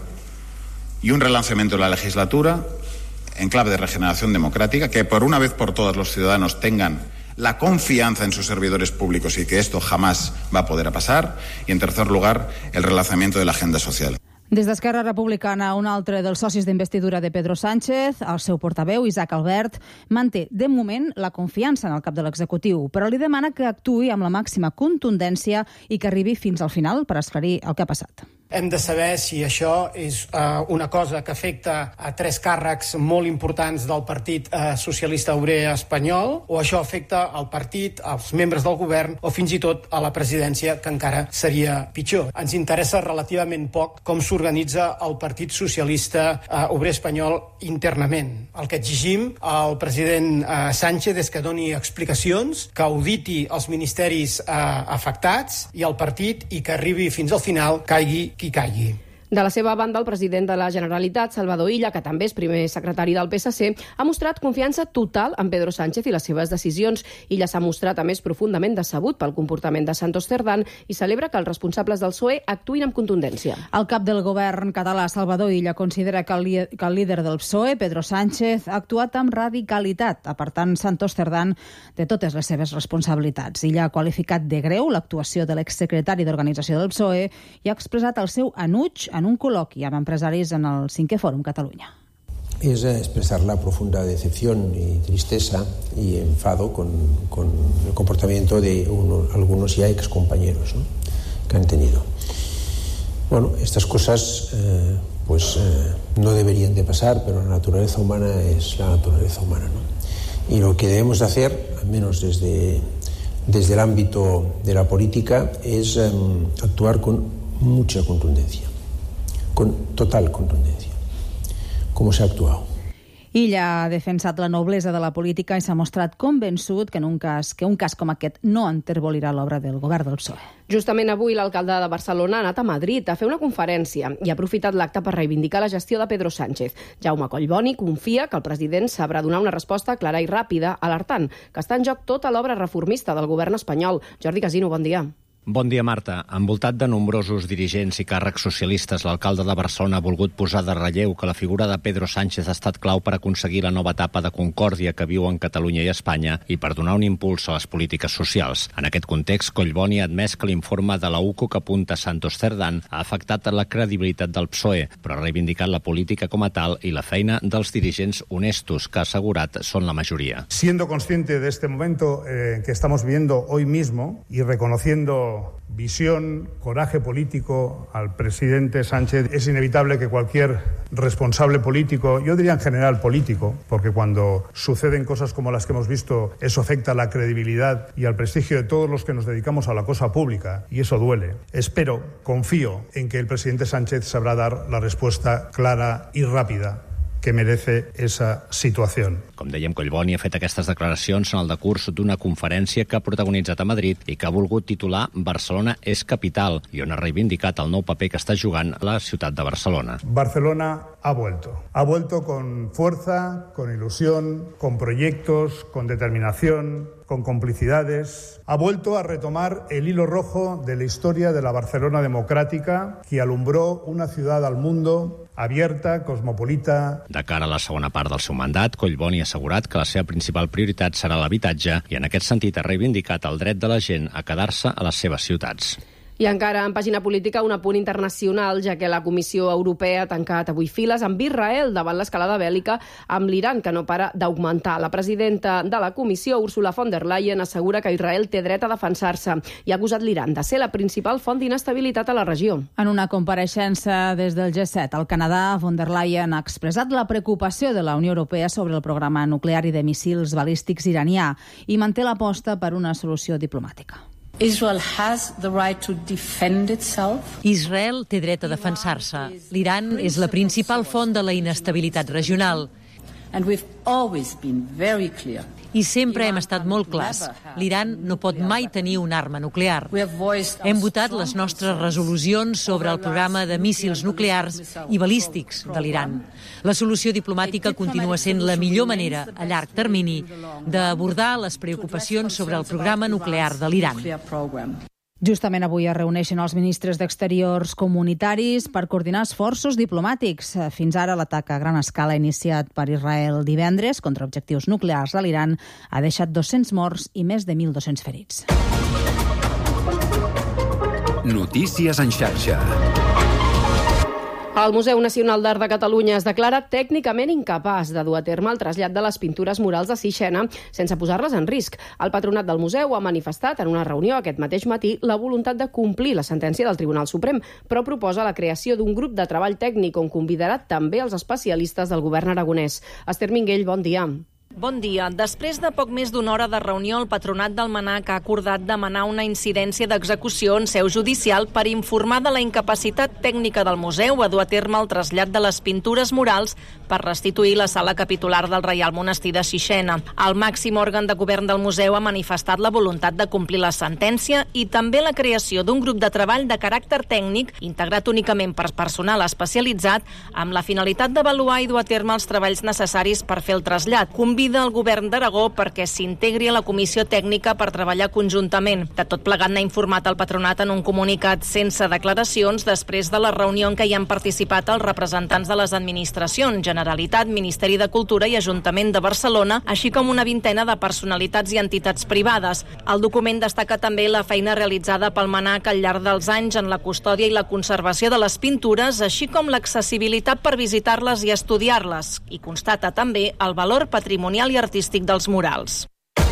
y un relanzamiento de la legislatura en clave de regeneración democrática, que por una vez por todas los ciudadanos tengan la confianza en sus servidores públicos y que esto jamás va a poder pasar. Y, en tercer lugar, el relanzamiento de la agenda social. Des d'Esquerra Republicana, un altre dels socis d'investidura de Pedro Sánchez, el seu portaveu, Isaac Albert, manté, de moment, la confiança en el cap de l'executiu, però li demana que actuï amb la màxima contundència i que arribi fins al final per esclarir el que ha passat. Hem de saber si això és uh, una cosa que afecta a tres càrrecs molt importants del Partit uh, Socialista Obrer Espanyol, o això afecta al partit, als membres del govern, o fins i tot a la presidència, que encara seria pitjor. Ens interessa relativament poc com s'organitza el Partit Socialista uh, Obrer Espanyol internament. El que exigim al president uh, Sánchez és que doni explicacions, que auditi els ministeris uh, afectats i el partit, i que arribi fins al final, caigui qui caigui. De la seva banda, el president de la Generalitat, Salvador Illa, que també és primer secretari del P S C, ha mostrat confiança total en Pedro Sánchez i les seves decisions. Illa s'ha mostrat, a més, profundament decebut pel comportament de Santos Cerdán i celebra que els responsables del P S O E actuïn amb contundència. El cap del govern català, Salvador Illa, considera que el, que el líder del P S O E, Pedro Sánchez, ha actuat amb radicalitat, apartant Santos Cerdán de totes les seves responsabilitats. Illa ha qualificat de greu l'actuació de l'exsecretari d'Organització del P S O E i ha expressat el seu enuig en un col·loqui amb empresaris en el cinquè Fòrum Catalunya. es expresar la profunda decepción y tristeza y enfado con, con el comportamiento de uno, algunos ya excompañeros, ¿no?, que han tenido. Bueno, estas cosas eh, pues eh, no deberían de pasar, pero la naturaleza humana es la naturaleza humana, ¿no? Y lo que debemos de hacer, al menos desde, desde el ámbito de la política, es eh, actuar con mucha contundencia, con total contundencia, como se ha actuado. Illa ha defensat la noblesa de la política i s'ha mostrat convençut que, en un cas, que un cas com aquest no enterbolirà l'obra del govern del P S O E. Justament avui l'alcalde de Barcelona ha anat a Madrid a fer una conferència i ha aprofitat l'acte per reivindicar la gestió de Pedro Sánchez. Jaume Collboni confia que el president sabrà donar una resposta clara i ràpida, alertant que està en joc tota l'obra reformista del govern espanyol. Jordi Casino, bon dia. Bon dia, Marta. Envoltat de nombrosos dirigents i càrrecs socialistes, l'alcalde de Barcelona ha volgut posar de relleu que la figura de Pedro Sánchez ha estat clau per aconseguir la nova etapa de concòrdia que viuen Catalunya i Espanya i per donar un impuls a les polítiques socials. En aquest context, Collboni ha admès que l'informe de la U C O que apunta Santos Cerdán ha afectat la credibilitat del P S O E, però ha reivindicat la política com a tal i la feina dels dirigents honestos, que ha assegurat són la majoria. Siendo consciente de este momento eh, que estamos viviendo hoy mismo y reconociendo visión, coraje político al presidente Sánchez, es inevitable que cualquier responsable político, yo diría en general político, porque cuando suceden cosas como las que hemos visto, eso afecta a la credibilidad y al prestigio de todos los que nos dedicamos a la cosa pública, y eso duele. Espero, confío en que el presidente Sánchez sabrá dar la respuesta clara y rápida que merece esa situació. Com dèiem, Collboni ha fet aquestes declaracions en el decurs d'una conferència que ha protagonitzat a Madrid i que ha volgut titular Barcelona és capital, i on ha reivindicat el nou paper que està jugant la ciutat de Barcelona. Barcelona ha vuelto. Ha vuelto con fuerza, con ilusión, con proyectos, con determinación, con complicidades. Ha vuelto a retomar el hilo rojo de la historia de la Barcelona democrática que alumbró una ciudad al mundo abierta, cosmopolita. De cara a la segona part del seu mandat, Collboni ha assegurat que la seva principal prioritat serà l'habitatge i en aquest sentit ha reivindicat el dret de la gent a quedar-se a les seves ciutats. I encara en pàgina política un apunt internacional, ja que la Comissió Europea ha tancat avui files amb Israel davant l'escalada bèl·lica amb l'Iran, que no para d'augmentar. La presidenta de la Comissió, Ursula von der Leyen, assegura que Israel té dret a defensar-se i ha acusat l'Iran de ser la principal font d'inestabilitat a la regió. En una compareixença des del G set al Canadà, von der Leyen ha expressat la preocupació de la Unió Europea sobre el programa nuclear i de míssils balístics iranià i manté l'aposta per una solució diplomàtica. Israel has the right to defend itself. Israel té dret a defensar-se. L'Iran és la principal font de la inestabilitat regional. And we've always been very clear. I sempre hem estat molt clars. L'Iran no pot mai tenir una arma nuclear. Hem votat les nostres resolucions sobre el programa de míssils nuclears i balístics de l'Iran. La solució diplomàtica continua sent la millor manera, a llarg termini, d'abordar les preocupacions sobre el programa nuclear de l'Iran. Justament avui es reuneixen els ministres d'Exteriors comunitaris per coordinar esforços diplomàtics. Fins ara, l'atac a gran escala iniciat per Israel divendres contra objectius nuclears de l'Iran ha deixat dos-cents morts i més de mil dos-cents ferits. Notícies en xarxa. El Museu Nacional d'Art de Catalunya es declara tècnicament incapaç de dur a terme el trasllat de les pintures murals de Sixena sense posar-les en risc. El patronat del museu ha manifestat en una reunió aquest mateix matí la voluntat de complir la sentència del Tribunal Suprem, però proposa la creació d'un grup de treball tècnic on convidarà també els especialistes del govern aragonès. Esther Minguell, bon dia. Bon dia. Després de poc més d'una hora de reunió, el patronat del MNAC ha acordat demanar una incidència d'execució en seu judicial per informar de la incapacitat tècnica del museu a dur a terme el trasllat de les pintures murals per restituir la sala capitular del Reial Monestir de Sixena. El màxim òrgan de govern del museu ha manifestat la voluntat de complir la sentència i també la creació d'un grup de treball de caràcter tècnic integrat únicament per personal especialitzat amb la finalitat d'avaluar i dur a terme els treballs necessaris per fer el trasllat. Convida convida el govern d'Aragó perquè s'integri a la comissió tècnica per treballar conjuntament. De tot plegat n'ha informat el patronat en un comunicat sense declaracions després de la reunió en què hi han participat els representants de les administracions, Generalitat, Ministeri de Cultura i Ajuntament de Barcelona, així com una vintena de personalitats i entitats privades. El document destaca també la feina realitzada pel MNAC al llarg dels anys en la custòdia i la conservació de les pintures, així com l'accessibilitat per visitar-les i estudiar-les, i constata també el valor patrimonial i artístic dels murals.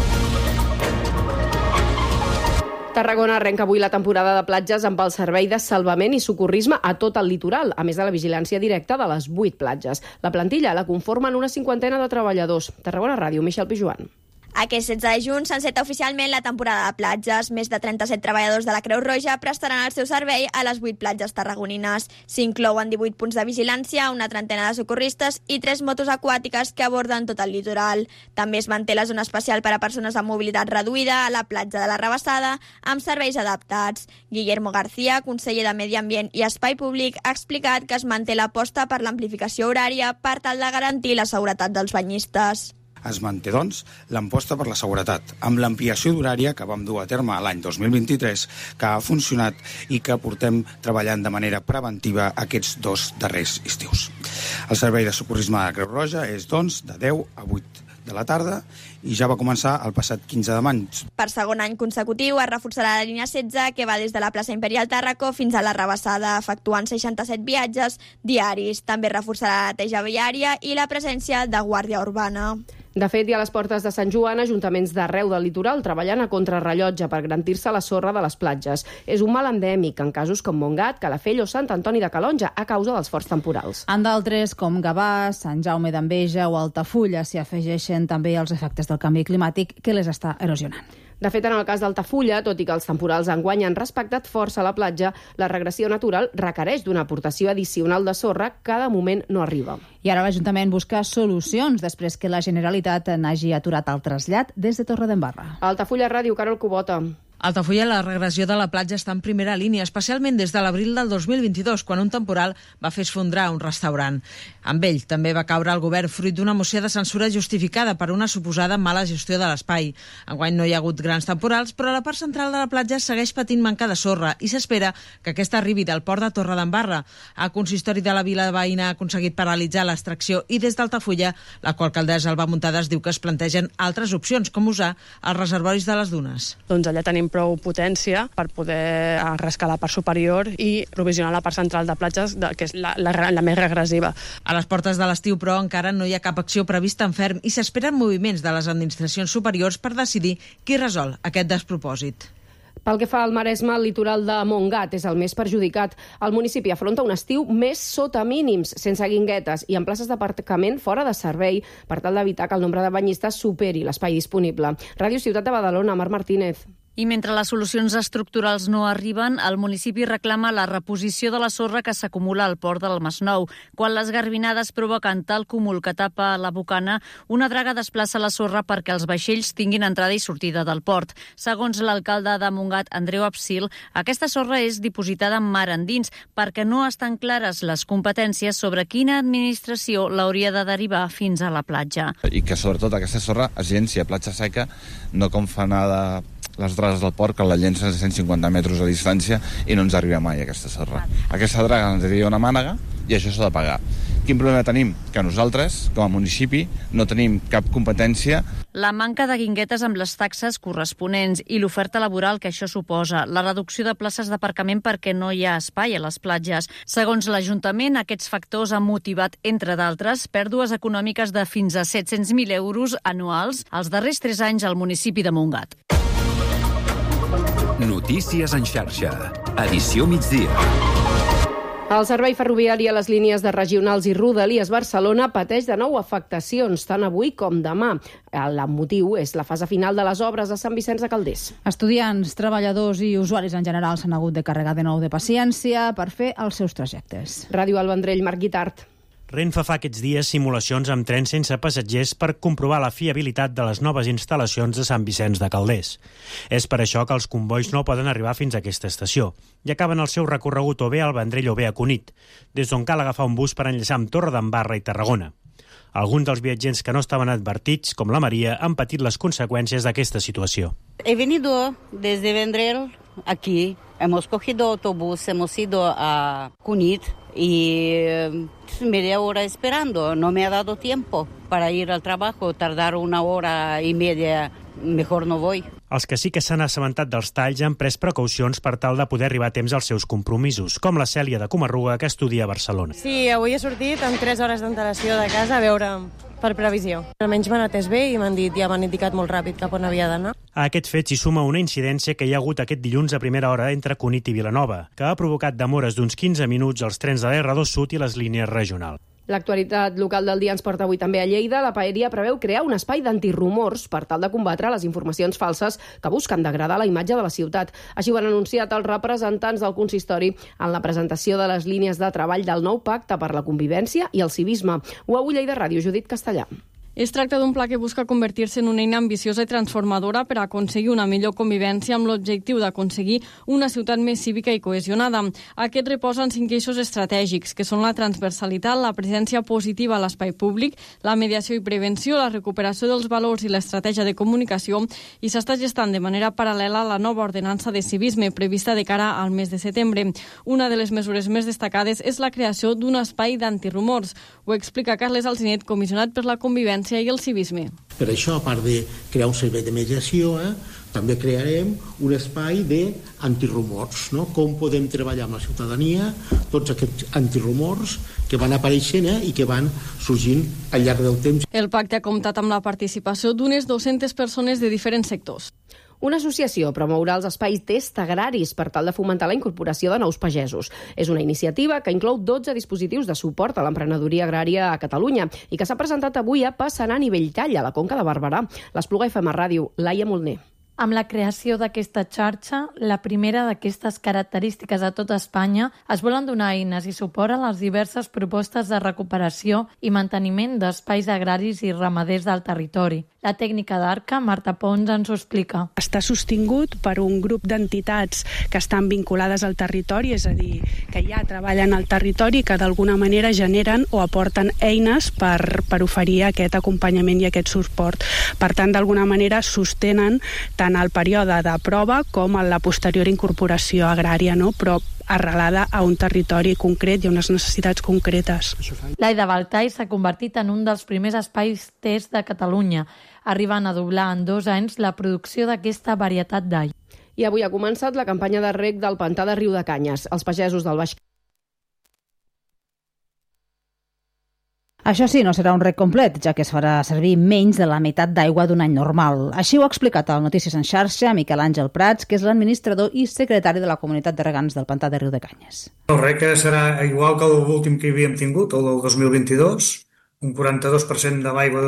Tarragona arrenca avui la temporada de platges amb el servei de salvament i socorrisme a tot el litoral, a més de la vigilància directa de les vuit platges. La plantilla la conformen una cinquantena de treballadors. Tarragona Ràdio, Michel Pijuan. Aquest setze de juny s'enceta oficialment la temporada de platges. Més de trenta-set treballadors de la Creu Roja prestaran el seu servei a les vuit platges tarragonines. S'inclouen divuit punts de vigilància, una trentena de socorristes i tres motos aquàtiques que aborden tot el litoral. També es manté la zona especial per a persones amb mobilitat reduïda a la platja de la Rabassada, amb serveis adaptats. Guillermo García, conseller de Medi Ambient i Espai Públic, ha explicat que es manté l'aposta per l'amplificació horària per tal de garantir la seguretat dels banyistes. Es manté, doncs, l'aposta per la seguretat, amb l'ampliació d'horària que vam dur a terme l'any dos mil vint-i-tres, que ha funcionat i que portem treballant de manera preventiva aquests dos darrers estius. El servei de socorrisme de la Creu Roja és, doncs, de deu a vuit de la tarda i ja va començar el passat quinze de maig. Per segon any consecutiu es reforçarà la línia setze, que va des de la plaça Imperial Tàrraco fins a la Rabassada, efectuant seixanta-set viatges diaris. També reforçarà la neteja viària i la presència de guàrdia urbana. De fet, hi ha a les portes de Sant Joan ajuntaments d'arreu del litoral treballant a contrarrellotge per garantir-se la sorra de les platges. És un mal endèmic en casos com Montgat, Calafell o Sant Antoni de Calonge a causa dels forts temporals. En d'altres, com Gavà, Sant Jaume d'Enveja o Altafulla, s'hi afegeixen també els efectes del canvi climàtic que les està erosionant. De fet, en el cas d'Altafulla, tot i que els temporals enguany han respectat força la platja, la regressió natural requereix d'una aportació addicional de sorra que de moment no arriba. I ara l'Ajuntament busca solucions després que la Generalitat n'hagi aturat el trasllat des de Torredembarra. Altafulla Ràdio, Carol Cubota. A Altafulla, la regressió de la platja està en primera línia, especialment des de l'abril del dos mil vint-i-dos, quan un temporal va fer esfondrar un restaurant. Amb ell també va caure el govern fruit d'una moció de censura justificada per una suposada mala gestió de l'espai. Enguany no hi ha hagut grans temporals, però la part central de la platja segueix patint manca de sorra i s'espera que aquesta arribi del port de Torredembarra. El consistori de la vila veïna ha aconseguit paralitzar l'extracció i des d'Altafulla la qual alcaldessa Alba Muntades diu que es plantegen altres opcions, com usar els reservoris de les dunes. Doncs allà tenim prou potència per poder arrescar la part superior i provisionar la part central de platges, que és la, la, la més regressiva. A les portes de l'estiu, però, encara no hi ha cap acció prevista en ferm i s'esperen moviments de les administracions superiors per decidir qui resol aquest despropòsit. Pel que fa al Maresme, el litoral de Montgat és el més perjudicat. El municipi afronta un estiu més sota mínims, sense guinguetes i amb places d'aparcament fora de servei, per tal d'evitar que el nombre de banyistes superi l'espai disponible. Ràdio Ciutat de Badalona, Marc Martínez. I mentre les solucions estructurals no arriben, el municipi reclama la reposició de la sorra que s'acumula al port del Masnou. Quan les garbinades provoquen tal cúmul que tapa la bocana, una draga desplaça la sorra perquè els vaixells tinguin entrada i sortida del port. Segons l'alcalde de Montgat, Andreu Absil, aquesta sorra és dipositada en mar endins perquè no estan clares les competències sobre quina administració l'hauria de derivar fins a la platja. I que sobretot aquesta sorra es llenci a platja seca, no com fa nada les dragues del port, que la llencen a cent cinquanta metres a distància i no ens arriba mai aquesta sorra. Aquesta draga ens arriba una mànega i això s'ha de pagar. Quin problema tenim? Que nosaltres, com a municipi, no tenim cap competència. La manca de guinguetes amb les taxes corresponents i l'oferta laboral que això suposa, la reducció de places d'aparcament perquè no hi ha espai a les platges. Segons l'Ajuntament, aquests factors han motivat, entre d'altres, pèrdues econòmiques de fins a set-cents mil euros anuals els darrers tres anys al municipi de Montgat. Notícies en xarxa. Edició migdia. El servei ferroviari a les línies de regionals i Rodalies Barcelona pateix de nou afectacions, tant avui com demà. El motiu és la fase final de les obres a Sant Vicenç de Calders. Estudiants, treballadors i usuaris en general s'han hagut de carregar de nou de paciència per fer els seus trajectes. Ràdio Alba Vendrell, Marc Guitart. Renfe fa aquests dies simulacions amb trens sense passatgers per comprovar la fiabilitat de les noves instal·lacions de Sant Vicenç de Calders. És per això que els convois no poden arribar fins a aquesta estació i acaben el seu recorregut o bé al Vendrell o bé a Cunit, des d'on cal agafar un bus per enllaçar amb Torredembarra i Tarragona. Alguns dels viatgers que no estaven advertits, com la Maria, han patit les conseqüències d'aquesta situació. He venido desde Vendrell aquí. Hemos cogido autobús, hemos ido a Cunit y media hora esperando. No me ha dado tiempo para ir al trabajo. Tardar una hora y media, mejor no voy. Els que sí que s'han assabentat dels talls han pres precaucions per tal de poder arribar a temps als seus compromisos, com la Cèlia de Comarruga, que estudia a Barcelona. Sí, avui he sortit amb tres hores d'antelació de casa a veure per previsió. Almenys m'han atès bé i m'han dit, ja m'han indicat molt ràpid cap on havia d'anar. A aquest fet s'hi suma una incidència que hi ha hagut aquest dilluns a primera hora entre Cunit i Vilanova, que ha provocat demores d'uns quinze minuts als trens de l'R dos Sud i les línies regionals. L'actualitat local del dia ens porta avui també a Lleida. La paeria preveu crear un espai d'antirumors per tal de combatre les informacions falses que busquen degradar la imatge de la ciutat. Així ho han anunciat els representants del consistori en la presentació de les línies de treball del nou pacte per la convivència i el civisme. Ho a Lleida Ràdio, Judit Castellà. Es tracta d'un pla que busca convertir-se en una eina ambiciosa i transformadora per aconseguir una millor convivència amb l'objectiu d'aconseguir una ciutat més cívica i cohesionada. Aquest reposa en cinc eixos estratègics, que són la transversalitat, la presència positiva a l'espai públic, la mediació i prevenció, la recuperació dels valors i l'estratègia de comunicació, i s'està gestant de manera paral·lela la nova ordenança de civisme prevista de cara al mes de setembre. Una de les mesures més destacades és la creació d'un espai d'antirumors. Ho explica Carles Alsinet, comissionat per la convivència i el civisme. Per això, a part de crear un servei de mediació, eh, també crearem un espai d'antirumors, no? Com podem treballar amb la ciutadania tots aquests antirumors que van apareixent eh, i que van sorgint al llarg del temps. El pacte ha comptat amb la participació d'unes dues-centes persones de diferents sectors. Una associació promourà els espais test agraris per tal de fomentar la incorporació de nous pagesos. És una iniciativa que inclou dotze dispositius de suport a l'emprenedoria agrària a Catalunya i que s'ha presentat avui a Passanant i Belltall, a la Conca de Barberà. L'Espluga F M Ràdio, Laia Molner. Amb la creació d'aquesta xarxa, la primera d'aquestes característiques a tot Espanya, es volen donar eines i suport a les diverses propostes de recuperació i manteniment d'espais agraris i ramaders del territori. La tècnica d'Arca, Marta Pons, ens ho explica. Està sostingut per un grup d'entitats que estan vinculades al territori, és a dir, que ja treballen al territori i que d'alguna manera generen o aporten eines per, per oferir aquest acompanyament i aquest suport. Per tant, d'alguna manera sostenen tant el període de prova com en la posterior incorporació agrària, no? Però arrelada a un territori concret i a unes necessitats concretes. L'Aida Baltai s'ha convertit en un dels primers espais test de Catalunya, arribant a doblar en dos anys la producció d'aquesta varietat d'all. I avui ha començat la campanya de reg del pantà de Riudecanyes. Els pagesos del Baix Això sí, no serà un reg complet, ja que es farà servir menys de la meitat d'aigua d'un any normal. Així ho ha explicat al Notícies en Xarxa Miquel Àngel Prats, que és l'administrador i secretari de la Comunitat de Regants del Pantà de Riudecanyes. El reg serà igual que l'últim que havíem tingut, el del dos mil vint-i-dos, un quaranta-dos per cent de l'aigua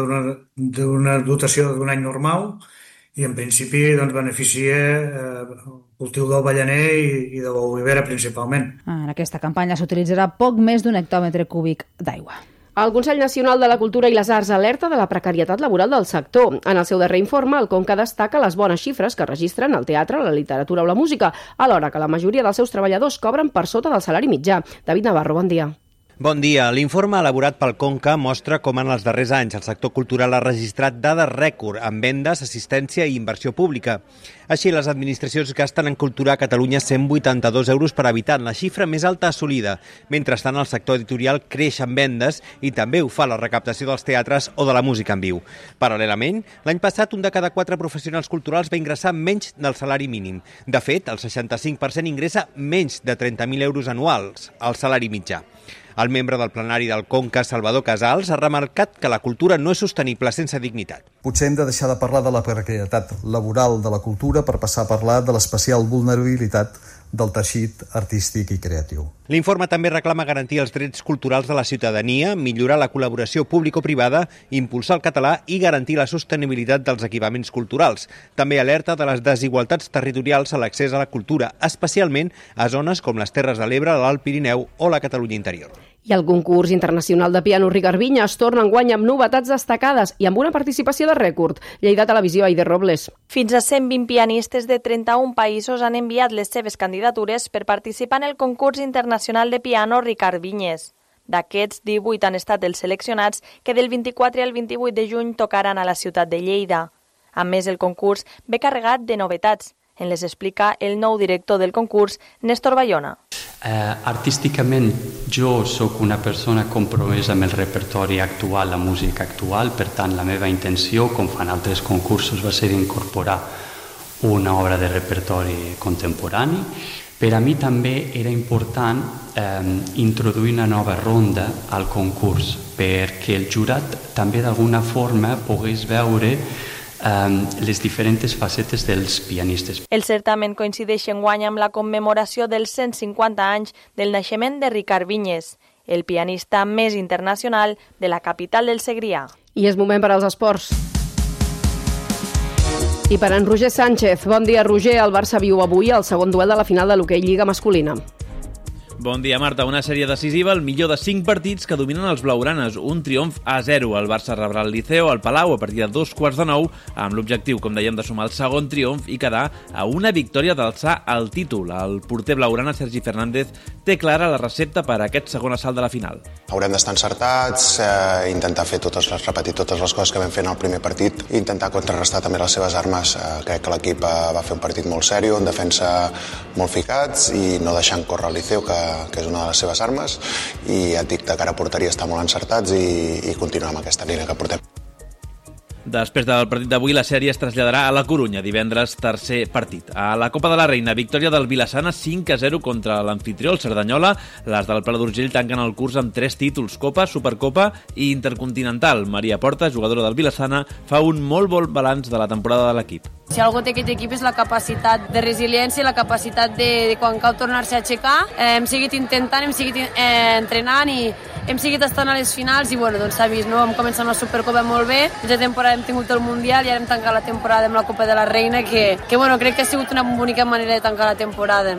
d'una dotació d'un any normal, i en principi doncs, beneficia eh, el cultiu del ballaner i, i de l'olivera principalment. En aquesta campanya s'utilitzarà poc més d'un hectòmetre cúbic d'aigua. El Consell Nacional de la Cultura i les Arts alerta de la precarietat laboral del sector. En el seu darrer informe, el Conca destaca les bones xifres que registren el teatre, la literatura o la música, alhora que la majoria dels seus treballadors cobren per sota del salari mitjà. David Navarro, bon dia. Bon dia. L'informe elaborat pel Conca mostra com en els darrers anys el sector cultural ha registrat dades rècord en vendes, assistència i inversió pública. Així, les administracions gasten en cultura a Catalunya cent vuitanta-dos euros per habitant, la xifra més alta assolida. Mentrestant, el sector editorial creix en vendes i també ho fa la recaptació dels teatres o de la música en viu. Paral·lelament, l'any passat un de cada quatre professionals culturals va ingressar menys del salari mínim. De fet, el seixanta-cinc per cent ingressa menys de trenta mil euros anuals, el salari mitjà. El membre del plenari del Conca, Salvador Casals, ha remarcat que la cultura no és sostenible sense dignitat. Potser hem de deixar de parlar de la precarietat laboral de la cultura per passar a parlar de l'especial vulnerabilitat del teixit artístic i creatiu. L'informe també reclama garantir els drets culturals de la ciutadania, millorar la col·laboració público-privada, impulsar el català i garantir la sostenibilitat dels equipaments culturals. També alerta de les desigualtats territorials a l'accés a la cultura, especialment a zones com les Terres de l'Ebre, l'Alt Pirineu o la Catalunya interior. I el concurs internacional de piano Ricard es torna enguany amb novetats destacades i amb una participació de rècord. Lleida Televisió, Aider Robles. Fins a cent vint pianistes de trenta-un països han enviat les seves candidatures per participar en el concurs internacional de piano Ricard Vinyes. D'aquests, divuit han estat els seleccionats que del vint-i-quatre al vint-i-vuit de juny tocaran a la ciutat de Lleida. A més, el concurs ve carregat de novetats. En les explica el nou director del concurs, Néstor Bayona. Eh, artísticament, jo sóc una persona compromesa amb el repertori actual, la música actual, per tant, la meva intenció, com fan altres concursos, va ser incorporar una obra de repertori contemporani. Per a mi també era important eh, introduir una nova ronda al concurs, perquè el jurat també d'alguna forma pogués veure les diferents facetes dels pianistes. El certamen coincideix enguany amb la commemoració dels cent cinquanta anys del naixement de Ricard Vinyes, el pianista més internacional de la capital del Segrià. I és moment per als esports. I per en Roger Sánchez. Bon dia, Roger. El Barça viu avui el segon duel de la final de l'hoquei Lliga masculina. Bon dia, Marta. Una sèrie decisiva, el millor de cinc partits que dominen els blaugranes. Un triomf a zero. El Barça rebrà el Liceo al Palau a partir de dos quarts de nou, amb l'objectiu, com dèiem, de sumar el segon triomf i quedar a una victòria d'alçar el títol. El porter blaugrana, Sergi Fernández, té clara la recepta per a aquest segon assalt de la final. Haurem d'estar encertats, eh, intentar fer totes les, repetir totes les coses que vam fer en el primer partit i intentar contrarrestar també les seves armes. Eh, crec que l'equip va fer un partit molt seriós, en defensa molt ficats i no deixant córrer el Liceo, que que és una de les seves armes, i ja et dic, de cara a porteria estar molt encertats i, i continuar amb aquesta línia que portem. Després del partit d'avui, la sèrie es traslladarà a la Corunya, divendres, tercer partit. A la Copa de la Reina, victòria del Vilassana cinc a zero contra l'anfitrió, el Cerdanyola. Les del Pla d'Urgell tanquen el curs amb tres títols, Copa, Supercopa i Intercontinental. Maria Porta, jugadora del Vilassana, fa un molt bon balanç de la temporada de l'equip. Si algú té aquest equip és la capacitat de resiliència, la capacitat de, de quan cal tornar-se a aixecar. Eh, hem seguit intentant, hem seguit eh, entrenant i hem seguit estant a les finals i bueno, doncs s'ha vist, no? Hem començat amb la Supercopa molt bé, aquesta temporada hem tingut el Mundial i ara hem tancat la temporada amb la Copa de la Reina, que, que bueno, crec que ha sigut una bonica manera de tancar la temporada.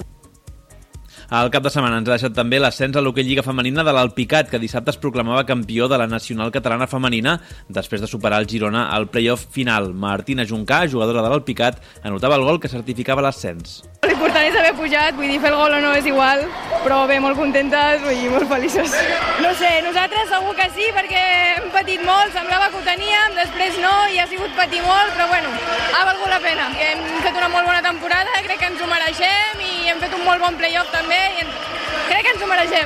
El cap de setmana ens ha deixat també l'ascens a l'hoquei Lliga Femenina de l'Alpicat, que dissabte es proclamava campió de la Nacional Catalana Femenina després de superar el Girona al play-off final. Martina Juncà, jugadora de l'Alpicat, anotava el gol que certificava l'ascens. L'important és haver pujat, vull dir, fer el gol o no és igual, però bé, molt contentes i molt feliços. No sé, nosaltres segur que sí, perquè hem patit molt, semblava que ho teníem, després no, i ha sigut patir molt, però bueno, ha valgut la pena. Hem fet una molt bona temporada, crec que ens ho mereixem i hem fet un molt bon play-off també, i crec que ens ho mereixem.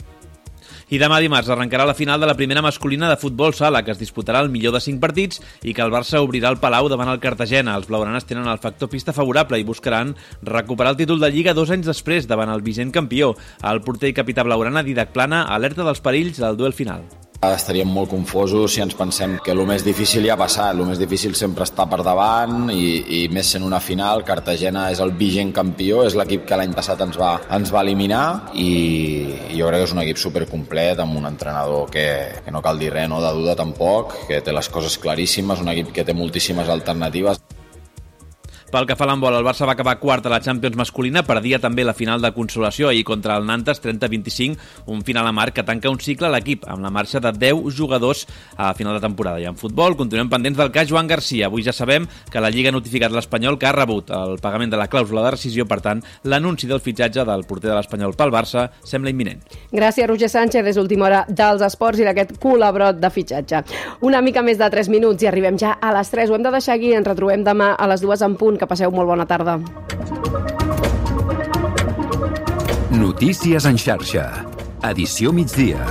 I demà dimarts arrencarà la final de la primera masculina de futbol sala, que es disputarà el millor de cinc partits i que el Barça obrirà el Palau davant el Cartagena. Els blaugranes tenen el factor pista favorable i buscaran recuperar el títol de Lliga dos anys després davant el vigent campió. El porter i capità blaugrana, Didac Plana, alerta dels perills del duel final. Estaríem molt confosos si ens pensem que el més difícil ja ha passat, el més difícil sempre està per davant i, i més sent una final. Cartagena és el vigent campió, és l'equip que l'any passat ens va, ens va eliminar i, i jo crec que és un equip supercomplet amb un entrenador que, que no cal dir res, no de duda tampoc, que té les coses claríssimes, un equip que té moltíssimes alternatives. Pel que fa a l'handbol, el Barça va acabar quart a la Champions masculina, perdia també la final de consolació ahir contra el Nantes trenta a vint-i-cinc, un final amarg que tanca un cicle a l'equip, amb la marxa de deu jugadors a final de temporada. I en futbol continuem pendents del cas Joan Garcia. Avui ja sabem que la Lliga ha notificat l'Espanyol que ha rebut el pagament de la clàusula de rescisió, per tant, l'anunci del fitxatge del porter de l'Espanyol pel Barça sembla imminent. Gràcies, Roger Sánchez, és l'última hora dels esports i d'aquest col·labrot de fitxatge. Una mica més de tres minuts i arribem ja a les tres. Ho hem de deixar aquí, ens retrobem demà a les dues en punt. Que passeu molt bona tarda. Notícies en xarxa. Edició migdia.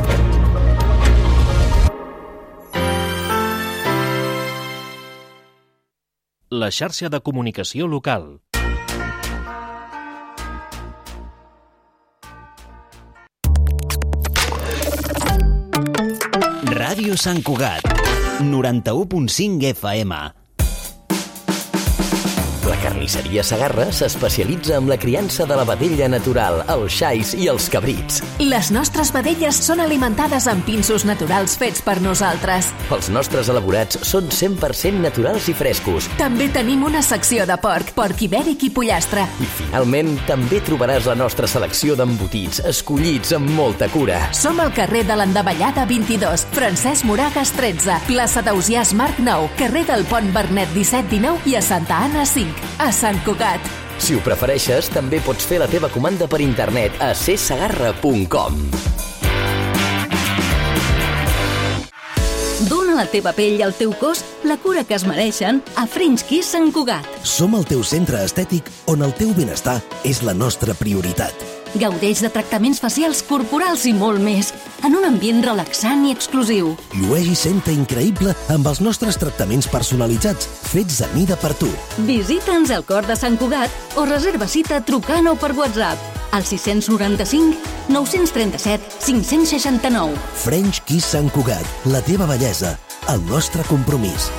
La xarxa de comunicació local. Ràdio Sant Cugat, noranta-u punt cinc F M. La carnisseria Segarra s'especialitza en la criança de la vedella natural, els xais i els cabrits. Les nostres vedelles són alimentades amb pinsos naturals fets per nosaltres. Els nostres elaborats són cent per cent naturals i frescos. També tenim una secció de porc, porc ibèric i pollastre. I finalment també trobaràs la nostra selecció d'embotits, escollits amb molta cura. Som al carrer de l'Endavellada vint-i-dos, Francesc Moragas tretze, plaça d'Ausiàs Marc nou, carrer del Pont Vernet disset dinou i a Santa Anna cinc. A Sant Cugat. Si ho prefereixes, també pots fer la teva comanda per internet a c segarra punt com. la teva pell i el teu cos la cura que es mereixen a French Kiss Sant Cugat. Som el teu centre estètic on el teu benestar és la nostra prioritat. Gaudeix de tractaments facials, corporals i molt més, en un ambient relaxant i exclusiu. Llueix i senta increïble amb els nostres tractaments personalitzats, fets a mida per tu. Visita'ns al cor de Sant Cugat o reserva cita trucant o per WhatsApp al sis nou cinc, nou tres set, cinc sis nou. French Kiss Sant Cugat, la teva bellesa, el nostre compromís.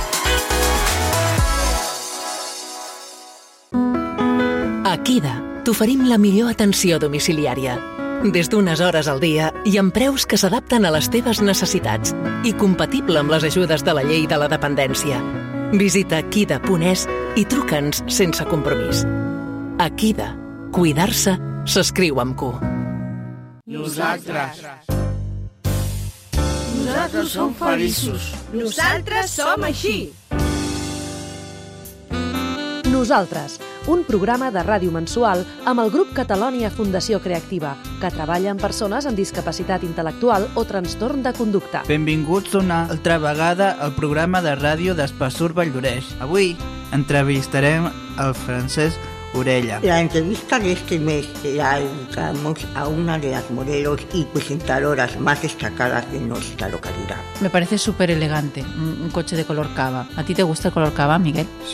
A Kida t'oferim la millor atenció domiciliària. Des d'unes hores al dia i amb preus que s'adapten a les teves necessitats i compatible amb les ajudes de la llei de la dependència. Visita kida punt es i truca'ns sense compromís. A Kida, cuidar-se s'escriu amb Q. Nosaltres. Nosaltres som feliços. Nosaltres som així. Nosaltres, un programa de ràdio mensual amb el grup Catalònia Fundació Creativa, que treballa amb persones amb discapacitat intel·lectual o trastorn de conducta. Benvinguts una altra vegada al programa de ràdio d'Espassur Valldoreix. Avui entrevistarem el Francesc Orella. La entrevista de este mes la dedicamos a una de las modelos y presentadoras más destacadas de nuestra localidad. Me parece súper elegante, un, un coche de color cava. ¿A ti te gusta el color cava, Miguel? Sí.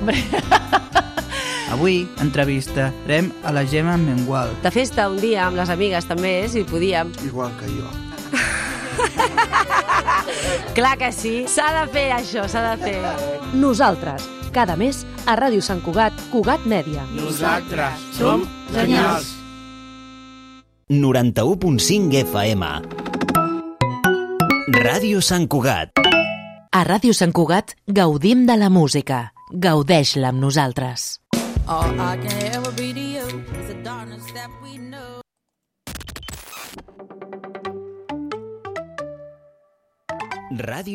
Avui entrevistarem a la Gemma Mengual. De festa un dia amb les amigues també, si podíem. Igual que jo. Clar que sí, s'ha de fer això, s'ha de fer. Nosaltres, cada mes a Ràdio Sant Cugat, Cugat Mèdia. Nosaltres som genials. noranta-u punt cinc F M. Ràdio Sant Cugat. A Ràdio Sant Cugat gaudim de la música. Gaudeix-la amb nosaltres. All I can ever be to you is the darkness that we know. Ràdio